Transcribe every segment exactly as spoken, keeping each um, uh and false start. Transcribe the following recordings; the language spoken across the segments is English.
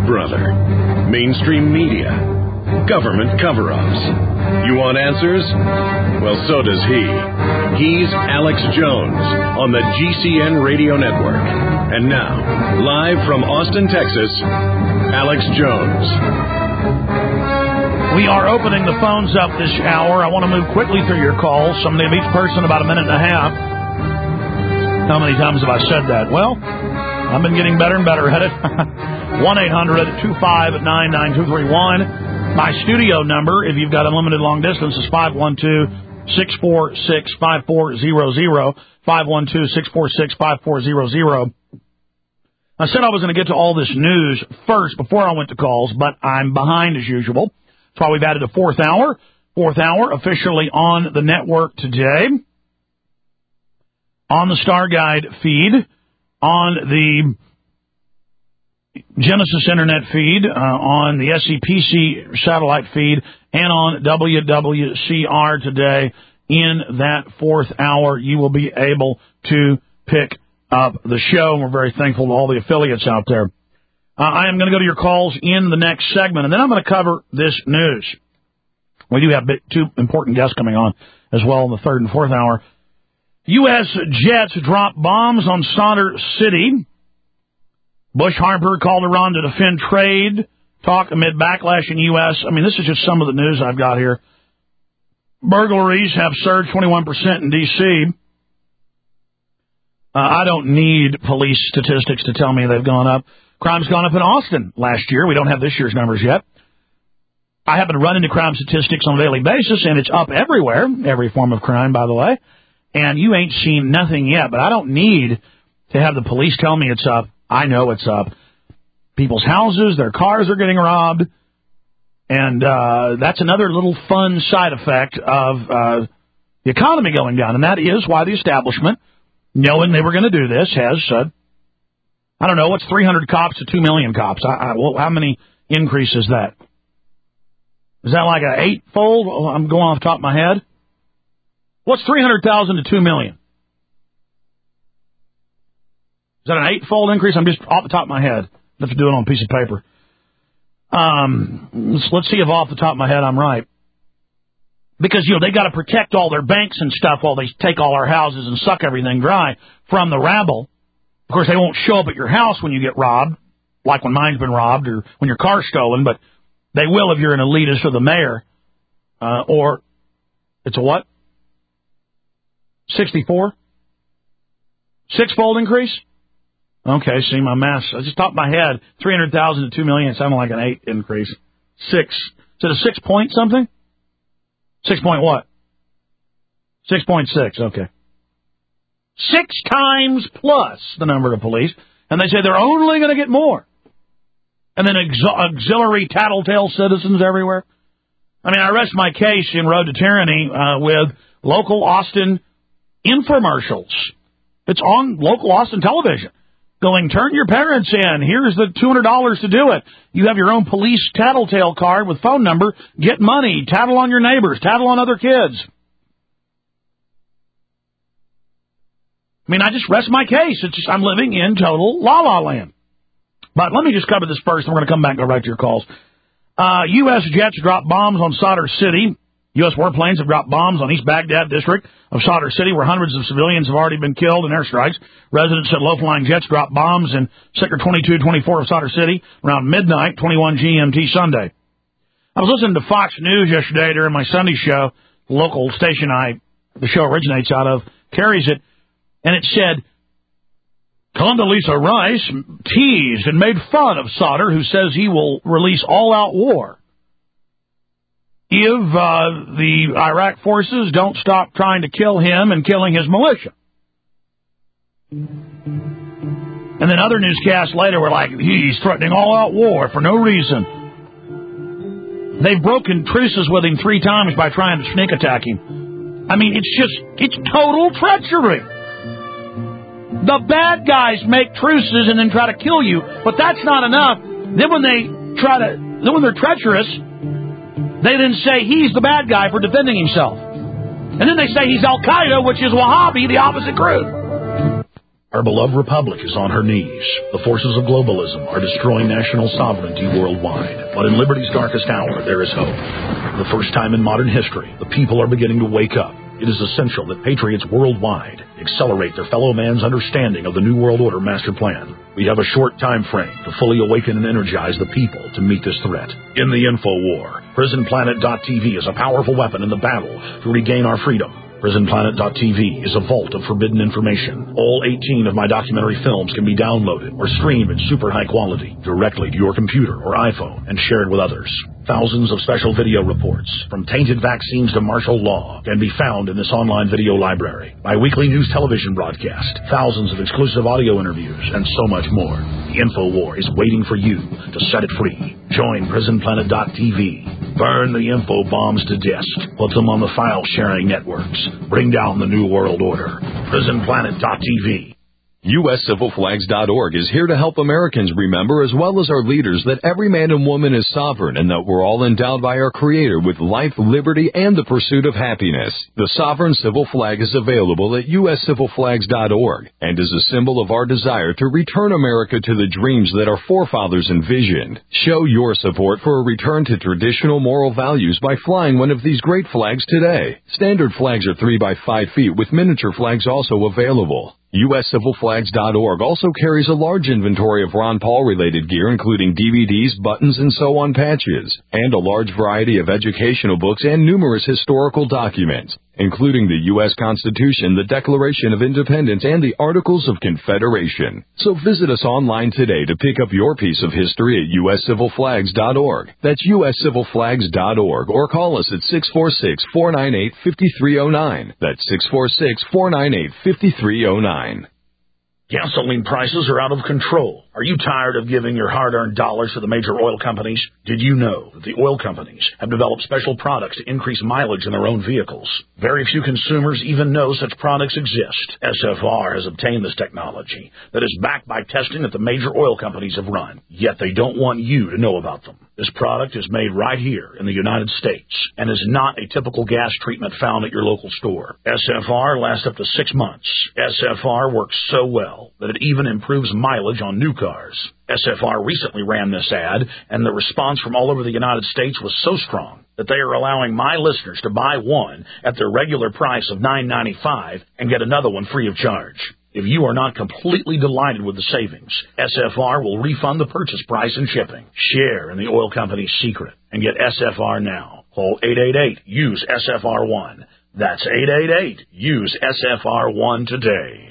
brother? Mainstream media? Government cover-ups? You want answers? Well, so does he. He's Alex Jones on the G C N Radio Network. And now, live from Austin, Texas, Alex Jones. We are opening the phones up this hour. I want to move quickly through your calls. Somebody of each person about a minute and a half. How many times have I said that? Well, I've been getting better and better at it. one eight hundred two five nine nine two three one. My studio number, if you've got unlimited long distance, is five one two, six four six, five four zero zero. five one two, six four six, five four zero zero. I said I was going to get to all this news first before I went to calls, but I'm behind as usual. That's why we've added a fourth hour. Fourth hour officially on the network today. On the Star Guide feed. On the Genesis Internet feed, uh, on the S C P C satellite feed, and on W W C R today. In that fourth hour, you will be able to pick up the show, and we're very thankful to all the affiliates out there. Uh, I am going to go to your calls in the next segment, and then I'm going to cover this news. We do have two important guests coming on as well in the third and fourth hour. U S jets drop bombs on Sadr City. Bush Harper called Iran to defend trade talk amid backlash in U S. I mean, this is just some of the news I've got here. Burglaries have surged twenty-one percent in D C Uh, I don't need police statistics to tell me they've gone up. Crime's gone up in Austin last year. We don't have this year's numbers yet. I happen to run into crime statistics on a daily basis, and it's up everywhere, every form of crime, by the way. And you ain't seen nothing yet, but I don't need to have the police tell me it's up. I know it's up. People's houses, their cars are getting robbed, and uh, that's another little fun side effect of uh, the economy going down, and that is why the establishment, knowing they were going to do this, has said, I don't know, what's three hundred cops to two million cops? I, I, well, how many increase is that? Is that like an eightfold? Oh, I'm going off the top of my head. What's three hundred thousand to two million? Is that an eightfold increase? I'm just off the top of my head. I have to do it on a piece of paper. Um, let's, let's see if off the top of my head I'm right. Because, you know, they got to protect all their banks and stuff while they take all our houses and suck everything dry from the rabble. Of course, they won't show up at your house when you get robbed, like when mine's been robbed or when your car's stolen, but they will if you're an elitist or the mayor. Uh, or it's a what? sixty-four? Six-fold increase? Okay, see, my math, I just top of my head, three hundred thousand to two million, it sounded like an eight increase. Six. Is it a six point something? Six point what? Six point six, okay. Six times plus the number of police, and they say they're only going to get more. And then aux- auxiliary tattletale citizens everywhere. I mean, I rest my case in Road to Tyranny uh, with local Austin infomercials. It's on local Austin television. Going, turn your parents in. Here's the two hundred dollars to do it. You have your own police tattletale card with phone number. Get money. Tattle on your neighbors. Tattle on other kids. I mean, I just rest my case. It's just, I'm living in total la-la land. But let me just cover this first, and we're going to come back and go right to your calls. Uh, U S jets drop bombs on Sadr City. U S warplanes have dropped bombs on East Baghdad district of Sadr City, where hundreds of civilians have already been killed in airstrikes. Residents said low-flying jets dropped bombs in Sector twenty-two twenty-four of Sadr City around midnight, twenty-one G M T Sunday. I was listening to Fox News yesterday during my Sunday show. The local station I the show originates out of carries it, and it said, Condoleezza Rice teased and made fun of Sadr, who says he will release all-out war if uh, the Iraq forces don't stop trying to kill him and killing his militia. And then other newscasts later were like, he's threatening all-out war for no reason. They've broken truces with him three times by trying to sneak attack him. I mean, it's just, it's total treachery. The bad guys make truces and then try to kill you, but that's not enough. Then when they try to, then when they're treacherous, they then say he's the bad guy for defending himself. And then they say he's Al-Qaeda, which is Wahhabi, the opposite group. Our beloved republic is on her knees. The forces of globalism are destroying national sovereignty worldwide. But in liberty's darkest hour, there is hope. For the first time in modern history, the people are beginning to wake up. It is essential that patriots worldwide accelerate their fellow man's understanding of the New World Order master plan. We have a short time frame to fully awaken and energize the people to meet this threat. In the info war, prison planet dot t v is a powerful weapon in the battle to regain our freedom. prison planet dot t v is a vault of forbidden information. All eighteen of my documentary films can be downloaded or streamed in super high quality directly to your computer or iPhone and shared with others. Thousands of special video reports, from tainted vaccines to martial law, can be found in this online video library. My weekly news television broadcast, thousands of exclusive audio interviews, and so much more. The InfoWar is waiting for you to set it free. Join prison planet dot t v. Burn the info bombs to disk. Put them on the file-sharing networks. Bring down the New World Order. prison planet dot t v. U S Civil Flags dot org is here to help Americans remember, as well as our leaders, that every man and woman is sovereign and that we're all endowed by our Creator with life, liberty, and the pursuit of happiness. The Sovereign Civil Flag is available at U S Civil Flags dot org and is a symbol of our desire to return America to the dreams that our forefathers envisioned. Show your support for a return to traditional moral values by flying one of these great flags today. Standard flags are three by five feet with miniature flags also available. U S Civil Flags dot org also carries a large inventory of Ron Paul-related gear, including D V Ds, buttons, and so-on patches, and a large variety of educational books and numerous historical documents, including the U S Constitution, the Declaration of Independence, and the Articles of Confederation. So visit us online today to pick up your piece of history at U S Civil Flags dot org. That's U S Civil Flags dot org, or call us at six four six, four nine eight, five three zero nine. That's six four six, four nine eight, five three zero nine. Gasoline prices are out of control. Are you tired of giving your hard-earned dollars to the major oil companies? Did you know that the oil companies have developed special products to increase mileage in their own vehicles? Very few consumers even know such products exist. S F R has obtained this technology that is backed by testing that the major oil companies have run, yet they don't want you to know about them. This product is made right here in the United States and is not a typical gas treatment found at your local store. S F R lasts up to six months. S F R works so well that it even improves mileage on new cars. S F R recently ran this ad, and the response from all over the United States was so strong that they are allowing my listeners to buy one at their regular price of nine ninety-five and get another one free of charge. If you are not completely delighted with the savings, S F R will refund the purchase price and shipping. Share in the oil company's secret and get S F R now. Call eight eight eight, use S F R one. That's eight eight eight, use S F R one today.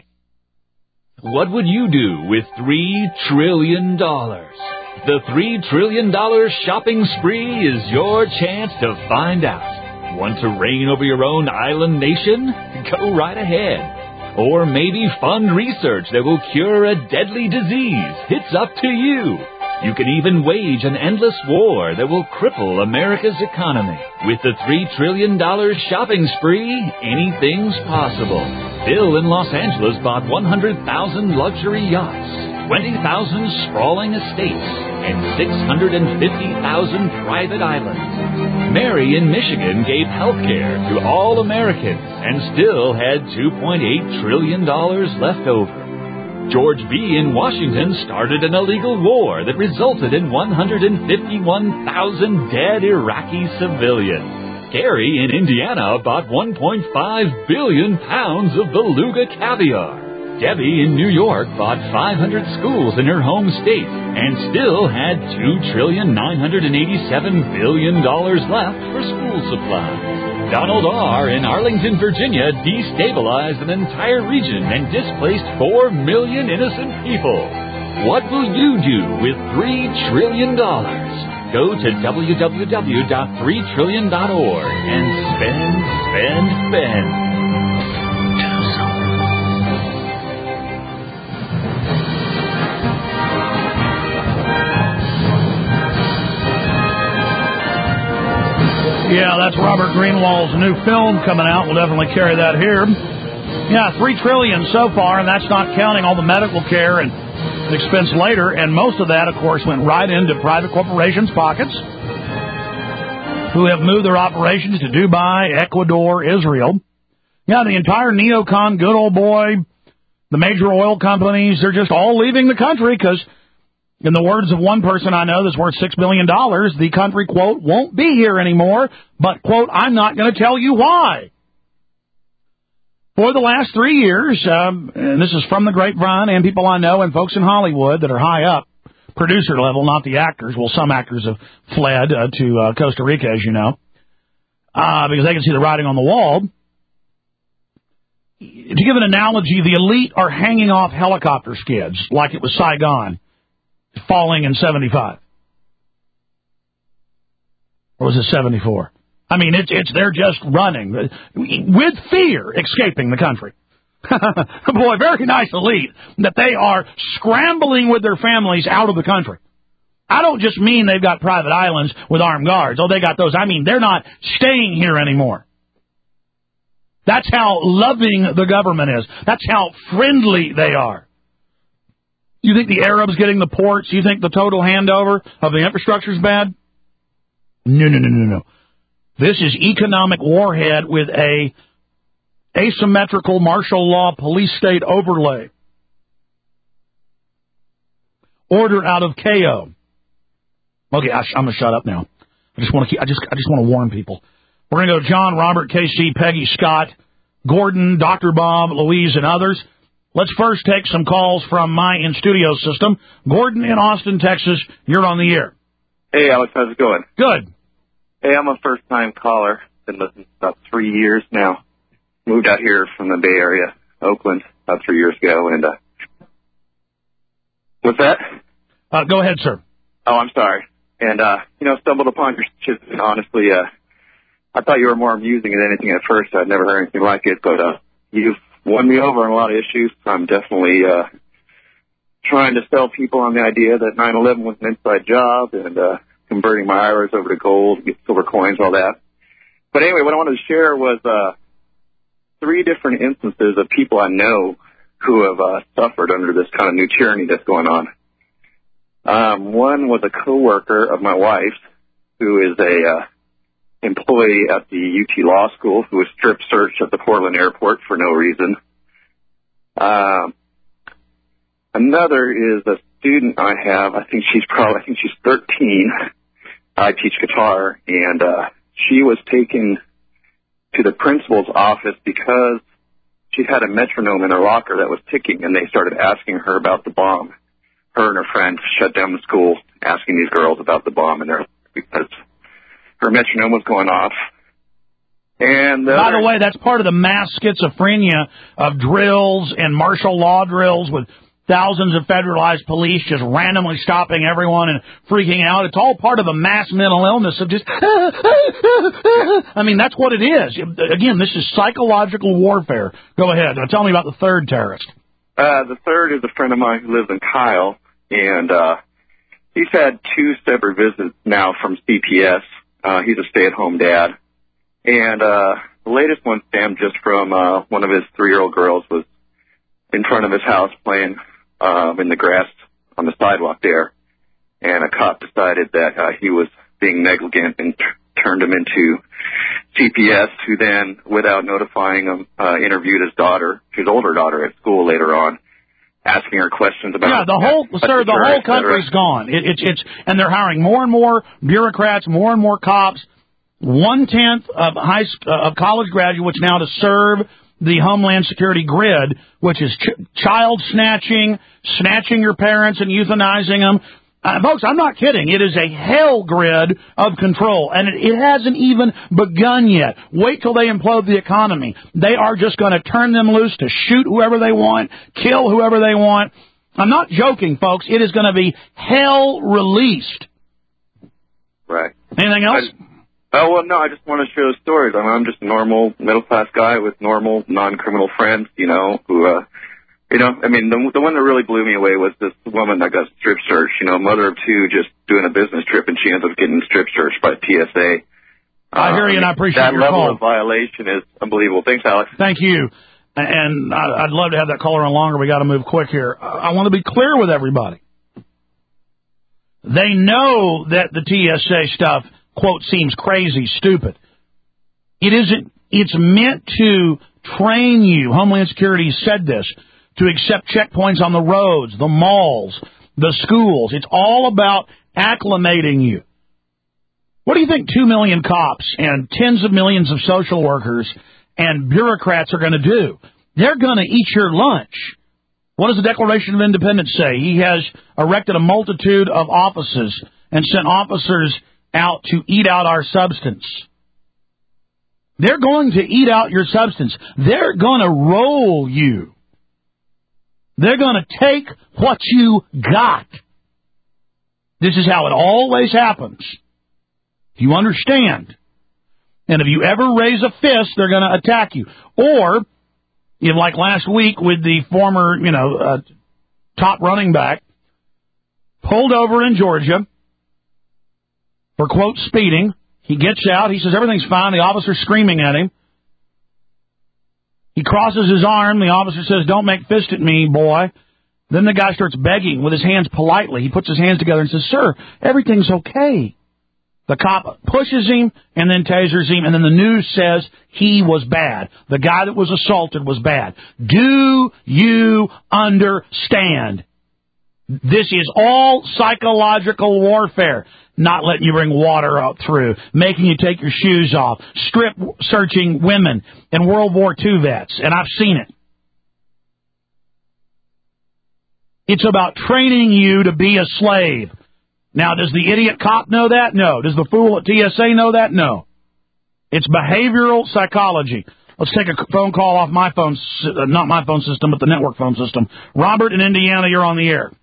What would you do with three trillion dollars? The three trillion dollars shopping spree is your chance to find out. Want to reign over your own island nation? Go right ahead. Or maybe fund research that will cure a deadly disease. It's up to you. You can even wage an endless war that will cripple America's economy. With the three trillion dollars shopping spree, anything's possible. Bill in Los Angeles bought one hundred thousand luxury yachts, twenty thousand sprawling estates, and six hundred fifty thousand private islands. Mary in Michigan gave health care to all Americans and still had two point eight trillion dollars left over. George B. in Washington started an illegal war that resulted in one hundred fifty-one thousand dead Iraqi civilians. Gary in Indiana bought one point five billion pounds of beluga caviar. Debbie in New York bought five hundred schools in her home state and still had two trillion nine hundred eighty-seven billion dollars left for school supplies. Donald R. in Arlington, Virginia destabilized an entire region and displaced four million innocent people. What will you do with three trillion dollars? Go to w w w dot three trillion dot org and spend, spend, spend. Yeah, that's Robert Greenwald's new film coming out. We'll definitely carry that here. Yeah, three trillion dollars so far, and that's not counting all the medical care and expense later. And most of that, of course, went right into private corporations' pockets, who have moved their operations to Dubai, Ecuador, Israel. Yeah, the entire neocon, good old boy, The major oil companies, they're just all leaving the country because, in the words of one person I know that's worth six billion dollars, the country, quote, won't be here anymore, but, quote, I'm not going to tell you why. For the last three years, um, and this is from the grapevine and people I know and folks in Hollywood that are high up, producer level, not the actors. Well, some actors have fled uh, to uh, Costa Rica, as you know, uh, because they can see the writing on the wall. To give an analogy, the elite are hanging off helicopter skids like it was Saigon falling in seventy-five. Or was it seventy-four? I mean, it's it's they're just running with fear, escaping the country. Boy, very nice elite that they are scrambling with their families out of the country. I don't just mean they've got private islands with armed guards. Oh, they got those. I mean, they're not staying here anymore. That's how loving the government is. That's how friendly they are. You think the Arabs getting the ports, you think the total handover of the infrastructure is bad? No, no, no, no, no. This is economic warhead with a asymmetrical martial law police state overlay. Ordered out of K O. Okay, I, I'm gonna shut up now. I just want to keep. I just. I just want to warn people. We're gonna go John, Robert, K C, Peggy, Scott, Gordon, Doctor Bob, Louise, and others. Let's first take some calls from my in-studio system. Gordon in Austin, Texas. You're on the air. Hey, Alex. How's it going? Good. Hey, I'm a first-time caller. Been listening for about three years now. Moved out here from the Bay Area, Oakland, about three years ago. And uh, what's that? Uh, go ahead, sir. Oh, I'm sorry. And, uh, you know, stumbled upon your shit, and honestly, uh, I thought you were more amusing than anything at first. I'd never heard anything like it, but uh, you've won me over on a lot of issues. I'm definitely uh, trying to sell people on the idea that nine eleven was an inside job and uh, converting my I R As over to gold, get silver coins, all that. But anyway, what I wanted to share was uh, three different instances of people I know who have uh, suffered under this kind of new tyranny that's going on. Um, one was a coworker of my wife's who is a uh, employee at the U T Law School who was strip searched at the Portland airport for no reason. Um, another is a student I have. I think she's probably, I think she's thirteen. I teach guitar, and uh, she was taken to the principal's office because she had a metronome in her locker that was ticking, and they started asking her about the bomb. Her and her friend shut down the school asking these girls about the bomb, and they're because her metronome was going off. And the By other, the way, that's part of the mass schizophrenia of drills and martial law drills with thousands of federalized police just randomly stopping everyone and freaking out. It's all part of a mass mental illness of just, I mean, that's what it is. Again, this is psychological warfare. Go ahead. Now tell me about the third terrorist. Uh, the third is a friend of mine who lives in Kyle, and uh, he's had two separate visits now from C P S. Uh, he's a stay-at-home dad. And uh, the latest one stemmed just from uh, one of his three-year-old girls was in front of his house playing um, in the grass on the sidewalk there. And a cop decided that uh, he was being negligent and t- turned him into C P S, who then, without notifying him, uh, interviewed his daughter, his older daughter at school later on, asking her questions about... Yeah, the whole, sir, the whole country's gone. It, it's, it's, and they're hiring more and more bureaucrats, more and more cops. One-tenth of high uh, of college graduates now to serve the Homeland Security grid, which is ch- child snatching, snatching your parents and euthanizing them. Uh, folks, I'm not kidding. It is a hell grid of control, and it, it hasn't even begun yet. Wait till they implode the economy. They are just going to turn them loose to shoot whoever they want, kill whoever they want. I'm not joking, folks. It is going to be hell released. Right. Anything else? I, oh, well, no, I just want to share stories. I mean, I'm just a normal middle-class guy with normal non-criminal friends, you know, who... uh You know, I mean, the, the one that really blew me away was this woman that got strip searched, you know, mother of two, just doing a business trip, and she ends up getting strip searched by T S A. I hear you, and I appreciate that your level call. of violation is unbelievable. Thanks, Alex. Thank you. And I'd love to have that caller on longer. We got to move quick here. I want to be clear with everybody. They know that the T S A stuff, quote, seems crazy, stupid. It isn't. It's meant to train you. Homeland Security said this. to accept checkpoints on the roads, the malls, the schools. It's all about acclimating you. What do you think two million cops and tens of millions of social workers and bureaucrats are going to do? They're going to eat your lunch. What does the Declaration of Independence say? He has erected a multitude of offices and sent officers out to eat out our substance. They're going to eat out your substance. They're going to roll you. They're going to take what you got. This is how it always happens. You understand? And if you ever raise a fist, they're going to attack you. Or, you know, like last week with the former, you know, uh, top running back, pulled over in Georgia for, quote, speeding. He gets out. He says everything's fine. The officer's screaming at him. He crosses his arm. The officer says, don't make fist at me, boy. Then the guy starts begging with his hands politely. He puts his hands together and says, sir, everything's okay. The cop pushes him and then tasers him, and then the news says he was bad. The guy that was assaulted was bad. Do you understand? This is all psychological warfare. Not letting you bring water out through, making you take your shoes off, strip searching women and World War Two vets, and I've seen it. It's about training you to be a slave. Now, does the idiot cop know that? No. Does the fool at T S A know that? No. It's behavioral psychology. Let's take a phone call off my phone, not my phone system, but the network phone system. Robert in Indiana, you're on the air.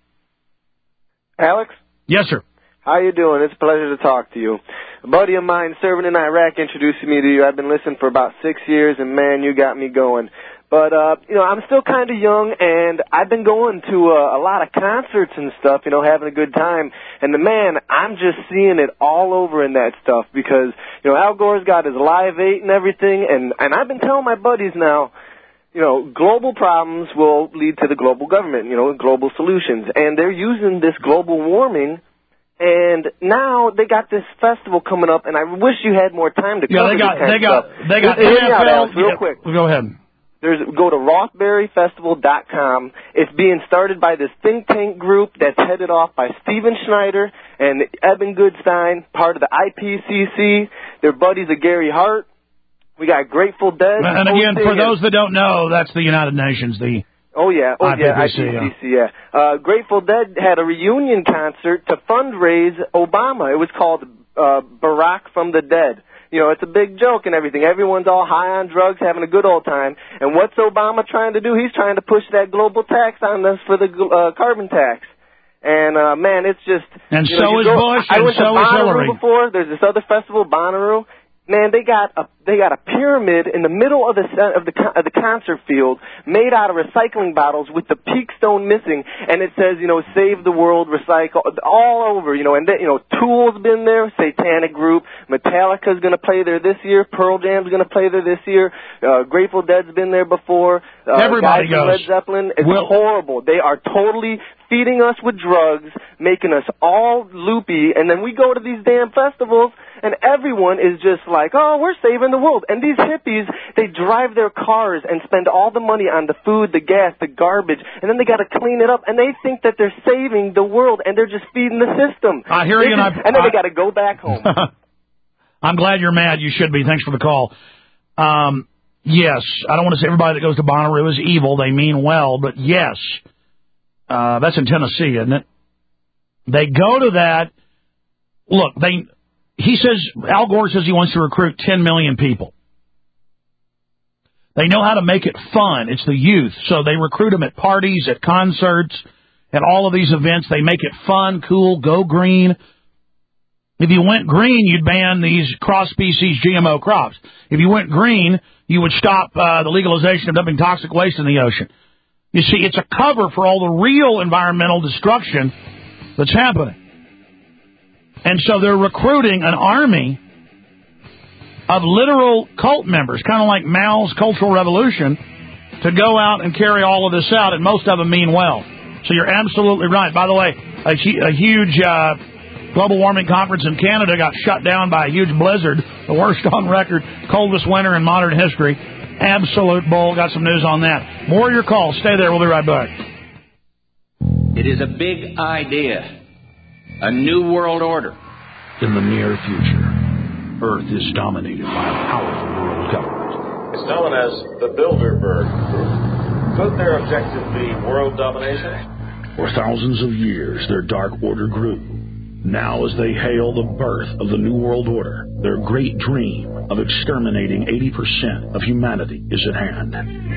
Alex? Yes, sir. How you doing? It's a pleasure to talk to you. A buddy of mine serving in Iraq introduced me to you. I've been listening for about six years, and, man, you got me going. But, uh, you know, I'm still kind of young, and I've been going to uh, a lot of concerts and stuff, you know, having a good time. And, the man, I'm just seeing it all over in that stuff because, you know, Al Gore's got his Live eight and everything, and, and I've been telling my buddies now, you know, global problems will lead to the global government, you know, global solutions. And they're using this global warming. And now they got this festival coming up, and I wish you had more time to cover yeah, they got, this kind they of got, stuff. They got, Hear me N F L. out, Alex, real yeah, quick. Go ahead. There's go to rothbury festival dot com. It's being started by this think tank group that's headed off by Steven Schneider and Eben Goodstein, part of the I P C C. They're buddies of Gary Hart. We got Grateful Dead. And again, for those that don't know, that's the United Nations, the Oh, yeah. Oh, I P C C, yeah. I P C C, yeah. Uh, Grateful Dead had a reunion concert to fundraise Obama. It was called uh, Barack from the Dead. You know, it's a big joke and everything. Everyone's all high on drugs, having a good old time. And what's Obama trying to do? He's trying to push that global tax on us for the uh, carbon tax. And, uh, man, it's just... And you so know, is go, Bush, I and went so to is Bonnaroo Hillary. before. There's this other festival, Bonnaroo. Man, they got a they got a pyramid in the middle of the of the of the concert field made out of recycling bottles with the peak stone missing, and it says, you know, save the world, recycle, all over, you know. And then, you know, Tool's been there, Satanic Group, Metallica's going to play there this year, Pearl Jam's going to play there this year, uh, Grateful Dead's been there before. Uh, Everybody guys from goes. Led Zeppelin. It's Well, horrible. They are totally feeding us with drugs, making us all loopy, and then we go to these damn festivals, and everyone is just like, oh, we're saving the world. And these hippies, they drive their cars and spend all the money on the food, the gas, the garbage, and then they got to clean it up, and they think that they're saving the world, and they're just feeding the system. I hear you, and, just, I, and then I, they got to go back home. I'm glad you're mad. You should be. Thanks for the call. Um, yes, I don't want to say everybody that goes to Bonnaroo is evil. They mean well, but yes, uh, that's in Tennessee, isn't it? They go to that. Look, they. He says, Al Gore says he wants to recruit ten million people. They know how to make it fun. It's the youth. So they recruit them at parties, at concerts, at all of these events. They make it fun, cool, go green. If you went green, you'd ban these cross-species G M O crops. If you went green, you would stop uh, the legalization of dumping toxic waste in the ocean. You see, it's a cover for all the real environmental destruction that's happening. And so they're recruiting an army of literal cult members, kind of like Mao's Cultural Revolution, to go out and carry all of this out, and most of them mean well. So you're absolutely right. By the way, a, a huge uh, global warming conference in Canada got shut down by a huge blizzard, the worst on record, coldest winter in modern history. absolute bull. Got some news on that. More of your calls. Stay there. We'll be right back. It is a big idea. A new world order. In the near future, Earth is dominated by a powerful world government. It's known as the Bilderberg Group. Could their objective be world domination? For thousands of years, their dark order grew. Now, as they hail the birth of the New World Order, their great dream of exterminating eighty percent of humanity is at hand.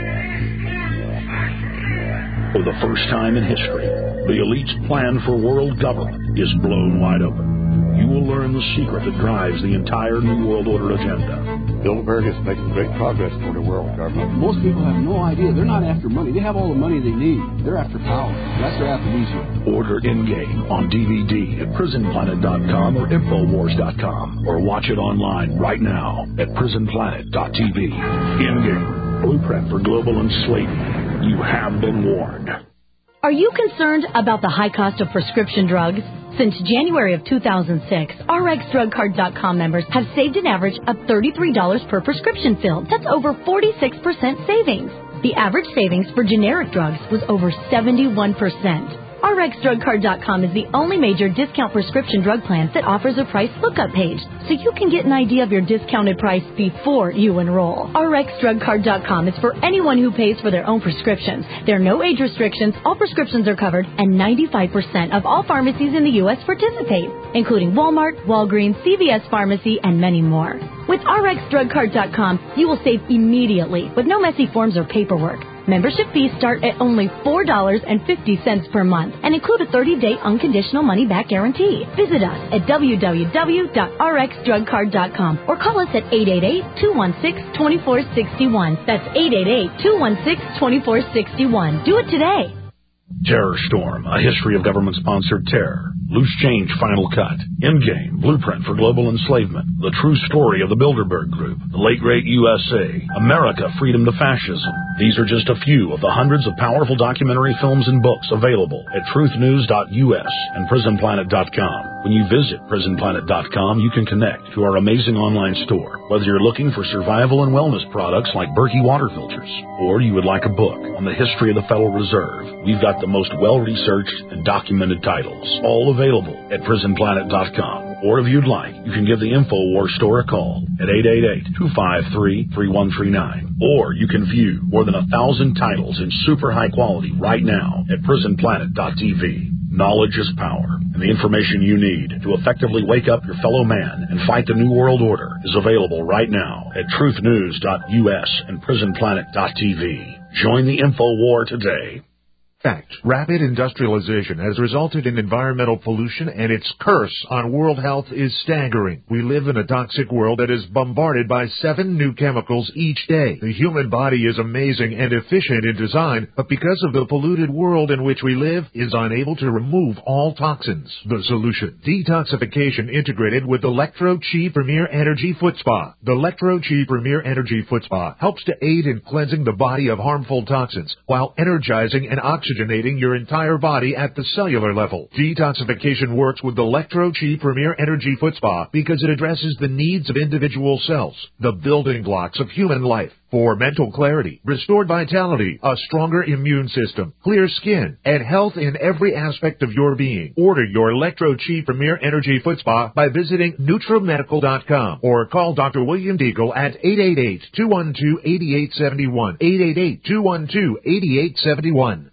For the first time in history, the elite's plan for world government is blown wide open. You will learn the secret that drives the entire New World Order agenda. Bilderberg is making great progress toward a world government. Most people have no idea. They're not after money. They have all the money they need. They're after power. That's their aphrodisiac. Order In-Game on D V D at prison planet dot com or infowars dot com, or watch it online right now at prison planet dot t v. In-Game, blueprint for global enslavement. You have been warned. Are you concerned about the high cost of prescription drugs? Since January of two thousand six, R X drug card dot com members have saved an average of thirty-three dollars per prescription filled. That's over forty-six percent savings. The average savings for generic drugs was over seventy-one percent. R X drug card dot com is the only major discount prescription drug plan that offers a price lookup page, so you can get an idea of your discounted price before you enroll. R X drug card dot com is for anyone who pays for their own prescriptions. There are no age restrictions, all prescriptions are covered, and ninety-five percent of all pharmacies in the U S participate, including Walmart, Walgreens, C V S Pharmacy, and many more. With R X drug card dot com, you will save immediately with no messy forms or paperwork. Membership fees start at only four dollars and fifty cents per month and include a thirty-day unconditional money-back guarantee. Visit us at w w w dot r x drug card dot com or call us at eight eight eight, two one six, two four six one. That's eight eight eight, two one six, two four six one. Do it today. Terror Storm, a history of government-sponsored terror. Loose Change Final Cut. In-Game, Blueprint for Global Enslavement. The True Story of the Bilderberg Group. The Late Great U S A. America, Freedom to Fascism. These are just a few of the hundreds of powerful documentary films and books available at truth news dot u s and prison planet dot com. When you visit prison planet dot com, you can connect to our amazing online store. Whether you're looking for survival and wellness products like Berkey water filters, or you would like a book on the history of the Federal Reserve, we've got the most well-researched and documented titles, all available at prison planet dot com. Or if you'd like, you can give the InfoWars store a call at eight eight eight, two five three, three one three nine. Or you can view more than a thousand titles in super high quality right now at prison planet dot t v. Knowledge is power, and the information you need to effectively wake up your fellow man and fight the New World Order is available right now at truth news dot u s and prison planet dot t v. Join the InfoWar today. Fact, rapid industrialization has resulted in environmental pollution, and its curse on world health is staggering. We live in a toxic world that is bombarded by seven new chemicals each day. The human body is amazing and efficient in design, but because of the polluted world in which we live, is unable to remove all toxins. The solution: detoxification integrated with Electro-Chi Premier Energy Foot Spa. The Electro-Chi Premier Energy Foot Spa helps to aid in cleansing the body of harmful toxins while energizing and oxygenating oxygenating your entire body at the cellular level. Detoxification works with the Electro-Chi Premier Energy Foot Spa because it addresses the needs of individual cells, the building blocks of human life. For mental clarity, restored vitality, a stronger immune system, clear skin, and health in every aspect of your being. Order your Electro-Chi Premier Energy Foot Spa by visiting Nutra Medical dot com or call Doctor William Deagle at eight eight eight, two one two, eight eight seven one, eight eight eight, two one two, eight eight seven one.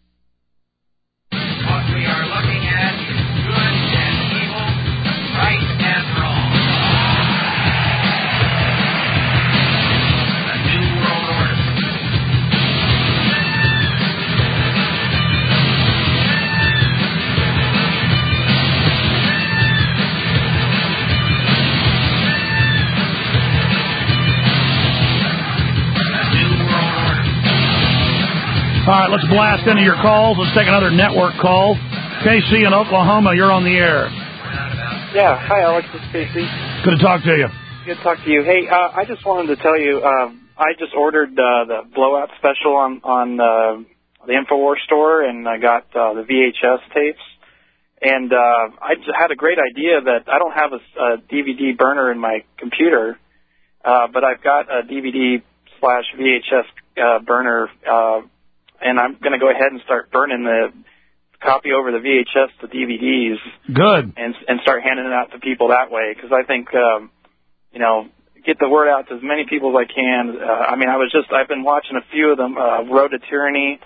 All right, let's blast into your calls. Let's take another network call. K C in Oklahoma, you're on the air. Yeah, hi, Alex. It's K C. Good to talk to you. Good to talk to you. Hey, uh, I just wanted to tell you, um, I just ordered uh, the blowout special on on uh, the InfoWars store, and I got uh, the V H S tapes. And uh, I just had a great idea that I don't have a, a D V D burner in my computer, uh, but I've got a D V D slash V H S uh, burner, uh, and I'm going to go ahead and start burning the copy over the V H S to D V Ds. Good. And and start handing it out to people that way, because I think, um, you know, get the word out to as many people as I can. Uh, I mean, I was just, I've been watching a few of them, uh, Road to Tyranny,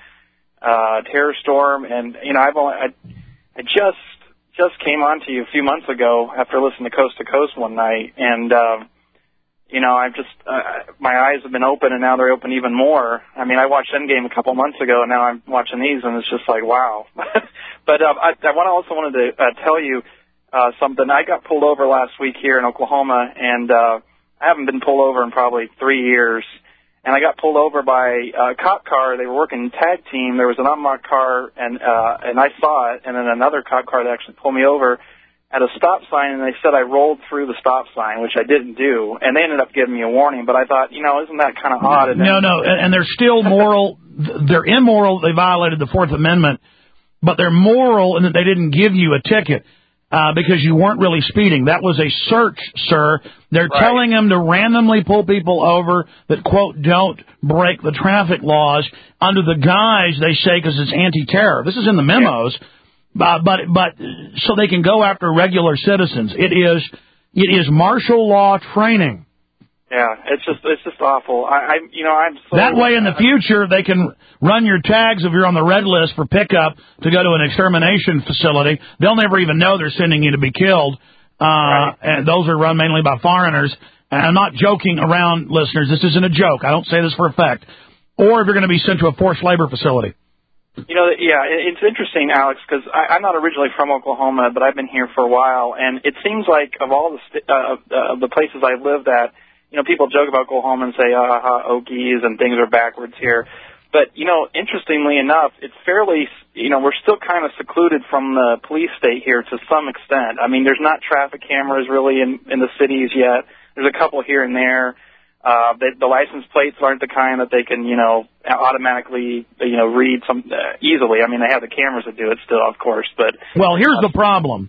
uh, Terror Storm, and, you know, I've only, I, I just, just came on to you a few months ago after listening to Coast to Coast one night, and, um, you know, I've just, uh, my eyes have been open, and now they're open even more. I mean, I watched Endgame a couple months ago, and now I'm watching these, and it's just like, wow. But uh, I, I also wanted to uh, tell you uh, something. I got pulled over last week here in Oklahoma, and uh, I haven't been pulled over in probably three years. And I got pulled over by a cop car. They were working tag team. There was an unmarked car, and uh, and I saw it, and then another cop car that actually pulled me over at a stop sign, and they said I rolled through the stop sign, which I didn't do, and they ended up giving me a warning. But I thought, you know, isn't that kind of odd? And no, no, and, and they're still moral. They're immoral. They violated the Fourth Amendment, but they're moral in that they didn't give you a ticket uh, because you weren't really speeding. That was a search, sir. They're right. telling them to randomly pull people over that, quote, don't break the traffic laws under the guise, they say, because it's anti-terror. This is in the memos. Yeah. Uh, but but so they can go after regular citizens. It is it is martial law training. Yeah, it's just it's just awful. I, I you know I'm so, that way in the future they can run your tags if you're on the red list for pickup to go to an extermination facility. They'll never even know they're sending you to be killed. Uh, right. And those are run mainly by foreigners. And I'm not joking around, listeners. This isn't a joke. I don't say this for a fact. Or if you're going to be sent to a forced labor facility. You know, yeah, it's interesting, Alex, because I'm not originally from Oklahoma, but I've been here for a while, and it seems like of all the st- uh, uh, the places I've lived at, you know, people joke about Oklahoma and say, ah, ha, Okies, and things are backwards here. But, you know, interestingly enough, it's fairly, you know, we're still kind of secluded from the police state here to some extent. I mean, there's not traffic cameras really in, in the cities yet. There's a couple here and there. Uh, the, the license plates aren't the kind that they can, you know, automatically, you know, read some uh, easily. I mean, they have the cameras that do it still, of course, but. Well, here's uh, the problem.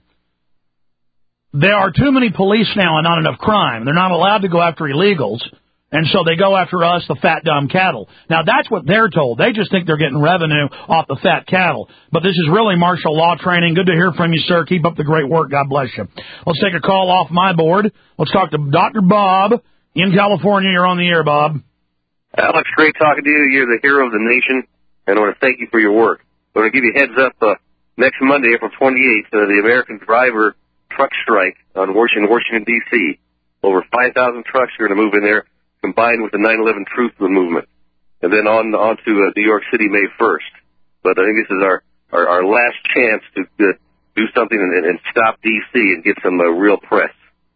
There are too many police now and not enough crime. They're not allowed to go after illegals, and so they go after us, the fat, dumb cattle. Now, that's what they're told. They just think they're getting revenue off the fat cattle. But this is really martial law training. Good to hear from you, sir. Keep up the great work. God bless you. Let's take a call off my board. Let's talk to Doctor Bob. In California, you're on the air, Bob. Alex, great talking to you. You're the hero of the nation, and I want to thank you for your work. I want to give you a heads up. Uh, next Monday, April twenty-eighth, uh, the American driver truck strike on Washington, Washington D C Over five thousand trucks are going to move in there, combined with the nine eleven Truth Movement. And then on, on to uh, New York City May first. But I think this is our, our, our last chance to uh, do something and, and stop D C and get some uh, real press.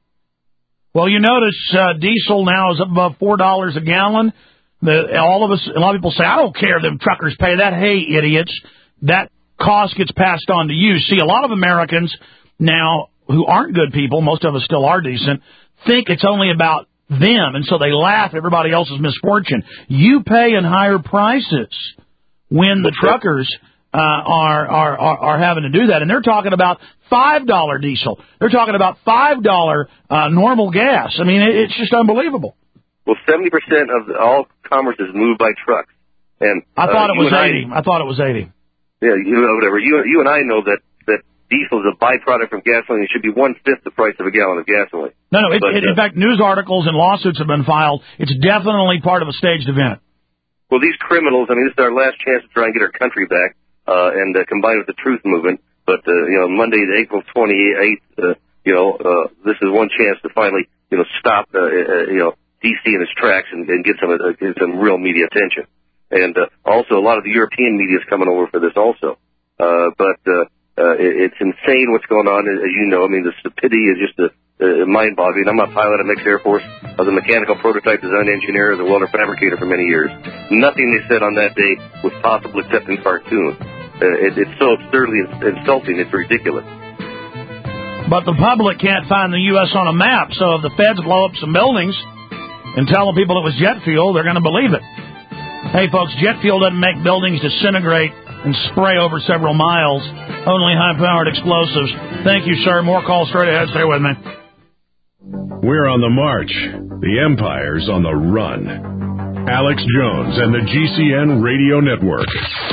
Well, you notice uh, diesel now is up above four dollars a gallon. The, all of us, a lot of people say, I don't care if them truckers pay that. Hey, idiots, that cost gets passed on to you. See, a lot of Americans now who aren't good people, most of us still are decent, think it's only about them, and so they laugh at everybody else's misfortune. You pay in higher prices when the truckers uh, are, are, are, are having to do that, and they're talking about five dollars diesel. They're talking about five dollars uh, normal gas. I mean, it, it's just unbelievable. Well, seventy percent of the, all commerce is moved by trucks. And I thought uh, it was eighty. I, I thought it was eighty. Yeah, you know, whatever. You, you and I know that, that diesel is a byproduct from gasoline. It should be one-fifth the price of a gallon of gasoline. No, no. It, but, it, uh, in fact, news articles and lawsuits have been filed. It's definitely part of a staged event. Well, these criminals, I mean, this is our last chance to try and get our country back uh, and uh, combine with the Truth Movement. But, uh, you know, Monday, April twenty-eighth, uh, you know, uh, this is one chance to finally, you know, stop, uh, uh, you know, D C in its tracks and, and get some uh, get some real media attention. And uh, also, a lot of the European media is coming over for this also. Uh, but uh, uh, it, it's insane what's going on, as you know. I mean, the stupidity is just uh, uh, mind-boggling. I'm a pilot at Mix Air Force. I was a mechanical prototype design engineer, as a welder fabricator for many years. Nothing they said on that day was possible except in cartoon. Uh, it, it's so absurdly insulting, it's ridiculous. But the public can't find the U S on a map, so if the feds blow up some buildings and tell the people it was jet fuel, they're going to believe it. Hey, folks, jet fuel doesn't make buildings disintegrate and spray over several miles. Only high-powered explosives. Thank you, sir. More calls straight ahead. Stay with me. We're on the march. The Empire's on the run. Alex Jones and the G C N Radio Network.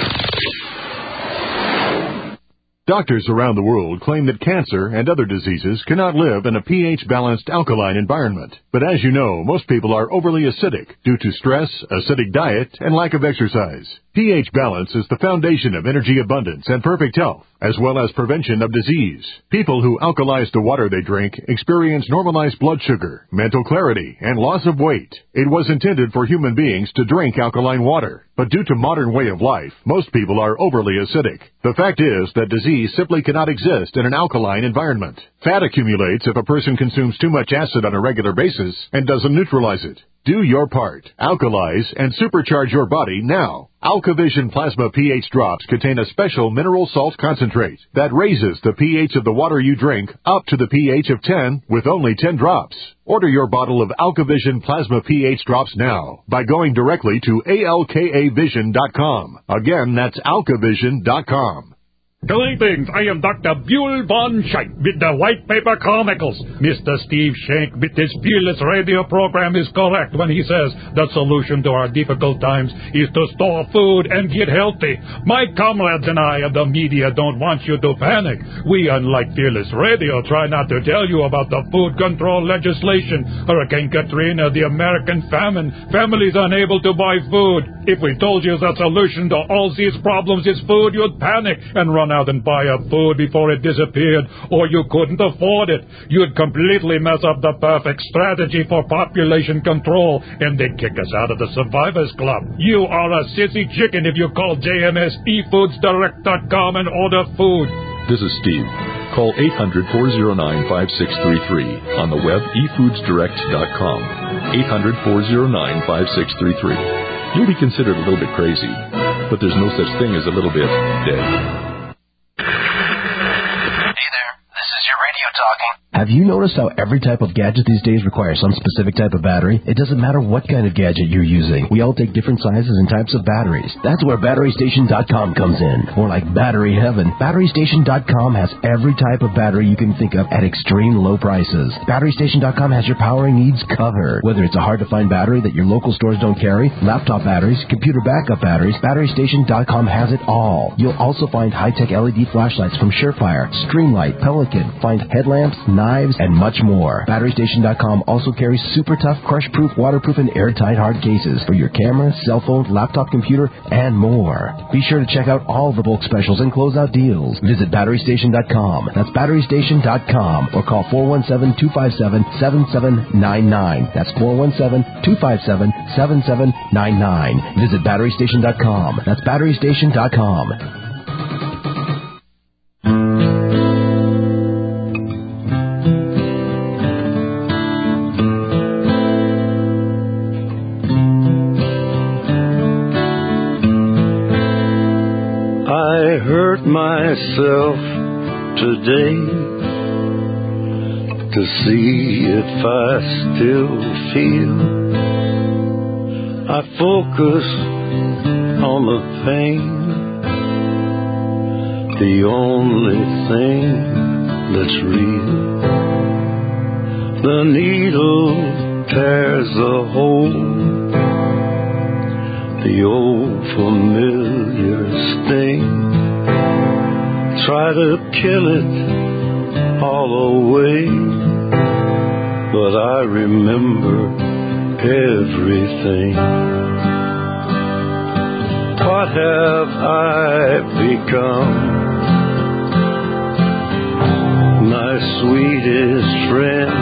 Doctors around the world claim that cancer and other diseases cannot live in a pH-balanced alkaline environment. But as you know, most people are overly acidic due to stress, acidic diet, and lack of exercise. pH balance is the foundation of energy abundance and perfect health, as well as prevention of disease. People who alkalize the water they drink experience normalized blood sugar, mental clarity, and loss of weight. It was intended for human beings to drink alkaline water, but due to modern way of life, most people are overly acidic. The fact is that disease simply cannot exist in an alkaline environment. Fat accumulates if a person consumes too much acid on a regular basis and doesn't neutralize it. Do your part. Alkalize and supercharge your body now. AlkaVision Plasma pH drops contain a special mineral salt concentrate that raises the pH of the water you drink up to the pH of ten with only ten drops. Order your bottle of AlkaVision Plasma pH drops now by going directly to A L K A vision dot com. Again, that's alkavision dot com. Greetings, I am Doctor Buell Von Schenk with the White Paper Chronicles. Mister Steve Schenk with his Fearless Radio program is correct when he says the solution to our difficult times is to store food and get healthy. My comrades and I of the media don't want you to panic. We, unlike Fearless Radio, try not to tell you about the food control legislation, Hurricane Katrina, the American famine, families unable to buy food. If we told you the solution to all these problems is food, you'd panic and run out and buy up food before it disappeared, or you couldn't afford it. You'd completely mess up the perfect strategy for population control, and they'd kick us out of the Survivors Club. You are a sissy chicken if you call J M S e foods direct dot com and order food. This is Steve. Call eight hundred, four oh nine, five six three three. On the web, e foods direct dot com. eight hundred, four oh nine, five six three three. You'll be considered a little bit crazy, but there's no such thing as a little bit dead. Talking. Have you noticed how every type of gadget these days requires some specific type of battery? It doesn't matter what kind of gadget you're using. We all take different sizes and types of batteries. That's where battery station dot com comes in. More like battery heaven. battery station dot com has every type of battery you can think of at extreme low prices. battery station dot com has your powering needs covered. Whether it's a hard-to-find battery that your local stores don't carry, laptop batteries, computer backup batteries, battery station dot com has it all. You'll also find high-tech L E D flashlights from Surefire, Streamlight, Pelican, find headlamps, knives, and much more. battery station dot com also carries super tough, crush-proof, waterproof, and airtight hard cases for your camera, cell phone, laptop, computer, and more. Be sure to check out all the bulk specials and closeout deals. Visit battery station dot com. That's battery station dot com, or call four one seven, two five seven, seven seven nine nine. That's four one seven, two five seven, seven seven nine nine. Visit battery station dot com. That's battery station dot com. Myself today to see if I still feel. I focus on the pain, the only thing that's real. The needle tears a hole, the old familiar sting. Try to kill it all away, but I remember everything. What have I become? My sweetest friend.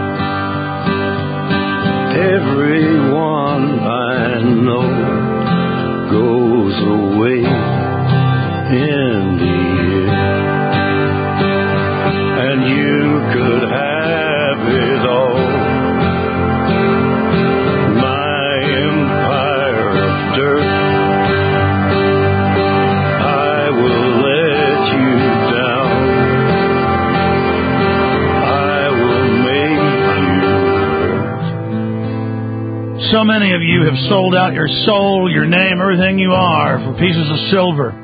Everyone I know goes away in the and you could have it all. My empire of dirt, I will let you down. I will make you hurt. So many of you have sold out your soul, your name, everything you are for pieces of silver.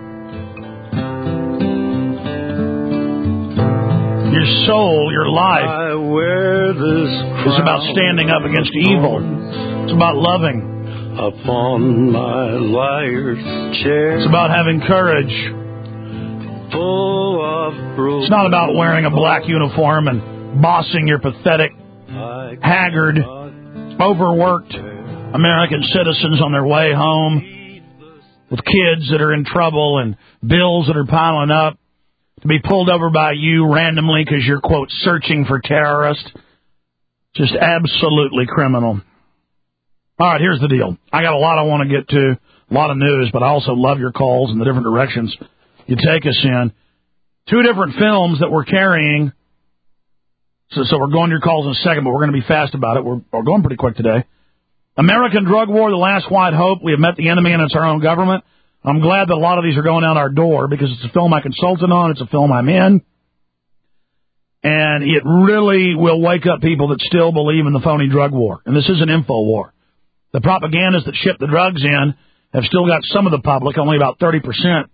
Your soul, your life, is about standing up against evil. It's about loving. upon my liar's chair. It's about having courage. Full of broken. It's not about wearing a black uniform and bossing your pathetic, haggard, overworked American citizens on their way home with kids that are in trouble and bills that are piling up to be pulled over by you randomly because you're, quote, searching for terrorists. Just absolutely criminal. All right, here's the deal. I got a lot I want to get to, a lot of news, but I also love your calls and the different directions you take us in. Two different films that we're carrying. So, so we're going to your calls in a second, but we're going to be fast about it. We're, we're going pretty quick today. American Drug War, The Last White Hope. We have met the enemy, and it's our own government. I'm glad that a lot of these are going out our door because it's a film I consulted on. It's a film I'm in. And it really will wake up people that still believe in the phony drug war. And this is an info war. The propagandists that ship the drugs in have still got some of the public, only about thirty percent,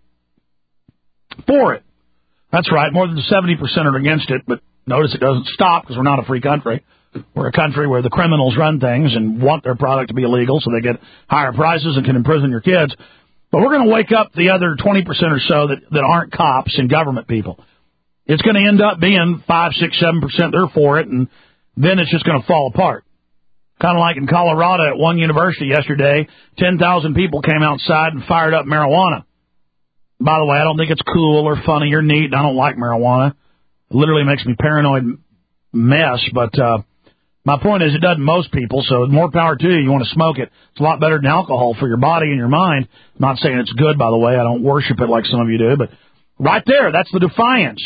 for it. That's right, more than seventy percent are against it, but notice it doesn't stop because we're not a free country. We're a country where the criminals run things and want their product to be illegal so they get higher prices and can imprison your kids. But we're going to wake up the other twenty percent or so that, that aren't cops and government people. It's going to end up being five, six, seven percent they're for it, and then it's just going to fall apart. Kind of like in Colorado at one university yesterday, ten thousand people came outside and fired up marijuana. By the way, I don't think it's cool or funny or neat, and I don't like marijuana. It literally makes me paranoid mess, but uh, my point is it doesn't most people, so more power to you. You want to smoke it. It's a lot better than alcohol for your body and your mind. I'm not saying it's good, by the way. I don't worship it like some of you do, but right there, that's the defiance.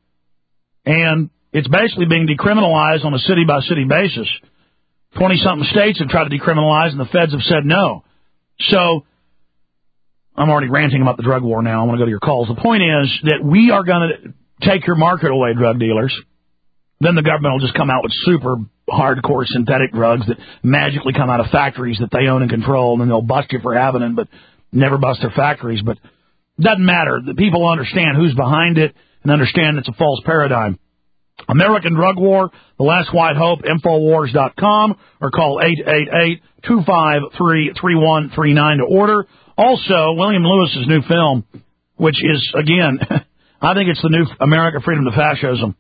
And it's basically being decriminalized on a city-by-city basis. twenty-something states have tried to decriminalize, and the feds have said no. So I'm already ranting about the drug war now. I want to go to your calls. The point is that we are going to take your market away, drug dealers. Then the government will just come out with super hardcore synthetic drugs that magically come out of factories that they own and control, and then they'll bust you for having them, but never bust their factories. But it doesn't matter. The people understand who's behind it and understand it's a false paradigm. American Drug War, The Last White Hope, Infowars dot com, or call eight eight eight, two five three, three one three nine to order. Also, William Lewis's new film, which is, again, I think it's the new America Freedom to Fascism.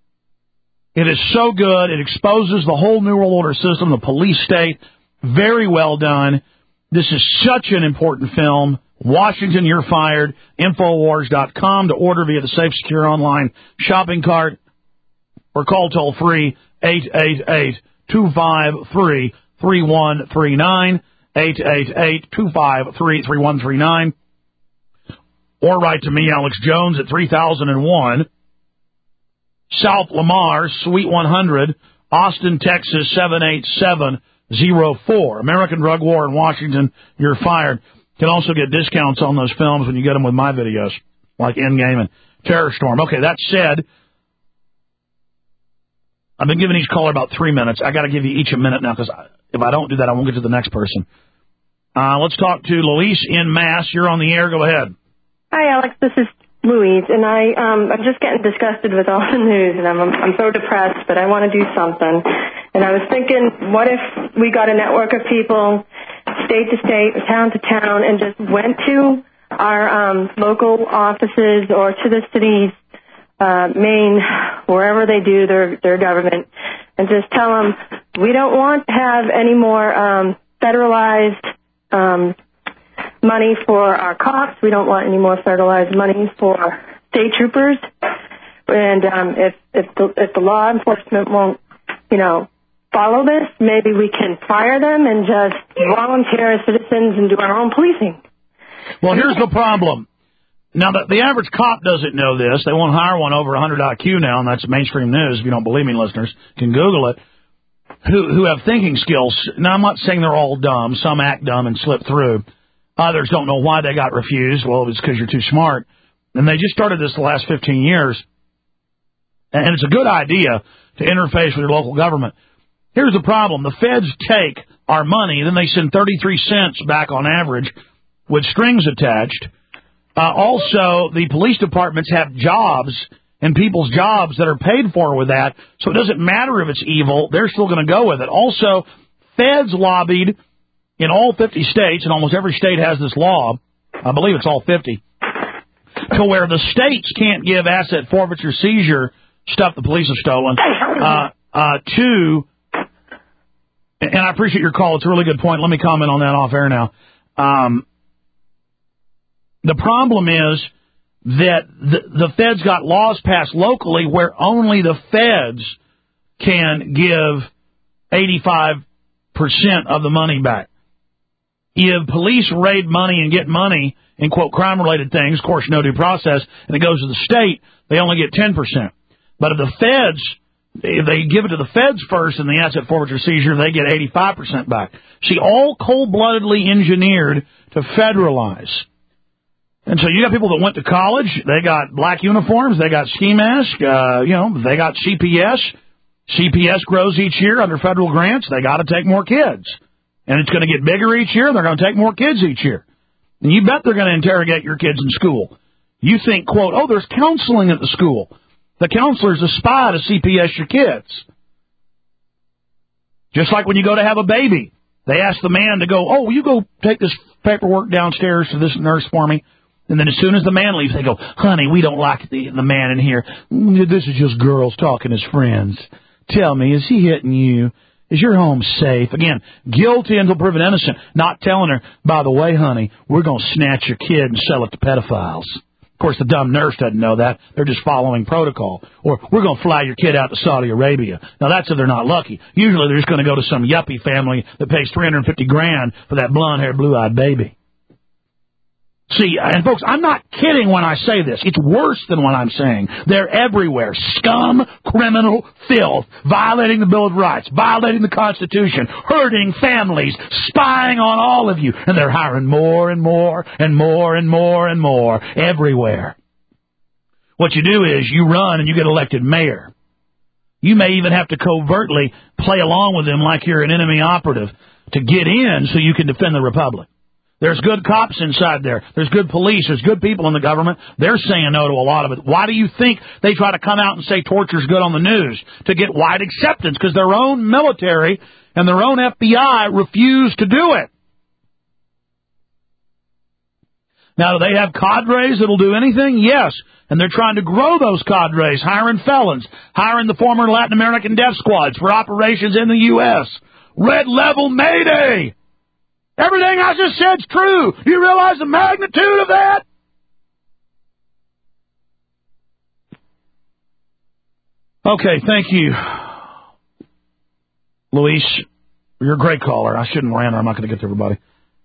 It is so good. It exposes the whole New World Order system, the police state. Very well done. This is such an important film. Washington, you're fired. Infowars dot com to order via the Safe Secure Online shopping cart. Or call toll-free eight eight eight, two five three, three one three nine, eight eight eight, two five three, three one three nine. Or write to me, Alex Jones, at three thousand one, South Lamar, Suite one hundred, Austin, Texas, seven eight seven zero four. American Drug War in Washington, you're fired. You can also get discounts on those films when you get them with my videos, like Endgame and Terror Storm. Okay, that said, I've been giving each caller about three minutes. I got to give you each a minute now because if I don't do that, I won't get to the next person. Uh, let's talk to Louise in Mass. You're on the air. Go ahead. Hi, Alex. This is Louise, and I um, I'm just getting disgusted with all the news, and I'm I'm so depressed, but I want to do something. And I was thinking, what if we got a network of people, state to state, town to town, and just went to our um, local offices or to the cities. Uh, Maine, wherever they do their, their government, and just tell them we don't want to have any more um, federalized um, money for our cops. We don't want any more federalized money for state troopers. And um, if if the, if the law enforcement won't, you know, follow this, maybe we can fire them and just volunteer as citizens and do our own policing. Well, here's the problem. Now, the, the average cop doesn't know this. They won't hire one over one hundred I Q now, and that's mainstream news. If you don't believe me, listeners, you can Google it, who, who have thinking skills. Now, I'm not saying they're all dumb. Some act dumb and slip through. Others don't know why they got refused. Well, it's because you're too smart. And they just started this the last fifteen years. And it's a good idea to interface with your local government. Here's the problem. The feds take our money, then they send thirty-three cents back on average with strings attached. Uh, also, the police departments have jobs and people's jobs that are paid for with that, so it doesn't matter if it's evil. They're still going to go with it. Also, feds lobbied in all fifty states, and almost every state has this law, I believe it's all fifty, to where the states can't give asset forfeiture seizure stuff the police have stolen uh, uh, to, and I appreciate your call. It's a really good point. Let me comment on that off air now. Um, the problem is that the, the feds got laws passed locally where only the feds can give eighty-five percent of the money back. If police raid money and get money in, quote, crime-related things, of course, no due process, and it goes to the state, they only get ten percent. But if the feds, if they give it to the feds first in the asset forfeiture seizure, they get eighty-five percent back. See, all cold-bloodedly engineered to federalize. And so you got people that went to college, they got black uniforms, they got ski masks, uh, you know, they got C P S. C P S grows each year under federal grants. They got to take more kids. And it's going to get bigger each year, and they're going to take more kids each year. And you bet they're going to interrogate your kids in school. You think, quote, oh, there's counseling at the school. The counselor's a spy to C P S your kids. Just like when you go to have a baby. They ask the man to go, oh, will you go take this paperwork downstairs to this nurse for me? And then as soon as the man leaves, they go, honey, we don't like the, the man in here. This is just girls talking as friends. Tell me, is he hitting you? Is your home safe? Again, guilty until proven innocent. Not telling her, by the way, honey, we're going to snatch your kid and sell it to pedophiles. Of course, the dumb nurse doesn't know that. They're just following protocol. Or we're going to fly your kid out to Saudi Arabia. Now, that's if they're not lucky. Usually, they're just going to go to some yuppie family that pays three hundred fifty grand for that blonde-haired, blue-eyed baby. See, and folks, I'm not kidding when I say this. It's worse than what I'm saying. They're everywhere. Scum, criminal, filth, violating the Bill of Rights, violating the Constitution, hurting families, spying on all of you. And they're hiring more and more and more and more and more everywhere. What you do is you run and you get elected mayor. You may even have to covertly play along with them like you're an enemy operative to get in so you can defend the republic. There's good cops inside there. There's good police. There's good people in the government. They're saying no to a lot of it. Why do you think they try to come out and say torture's good on the news? To get wide acceptance, because their own military and their own F B I refuse to do it. Now, do they have cadres that'll do anything? Yes. And they're trying to grow those cadres, hiring felons, hiring the former Latin American death squads for operations in the U S Red Level Mayday! Everything I just said's true. Do you realize the magnitude of that? Okay, thank you, Luis. You're a great caller. I shouldn't rant, or I'm not going to get to everybody.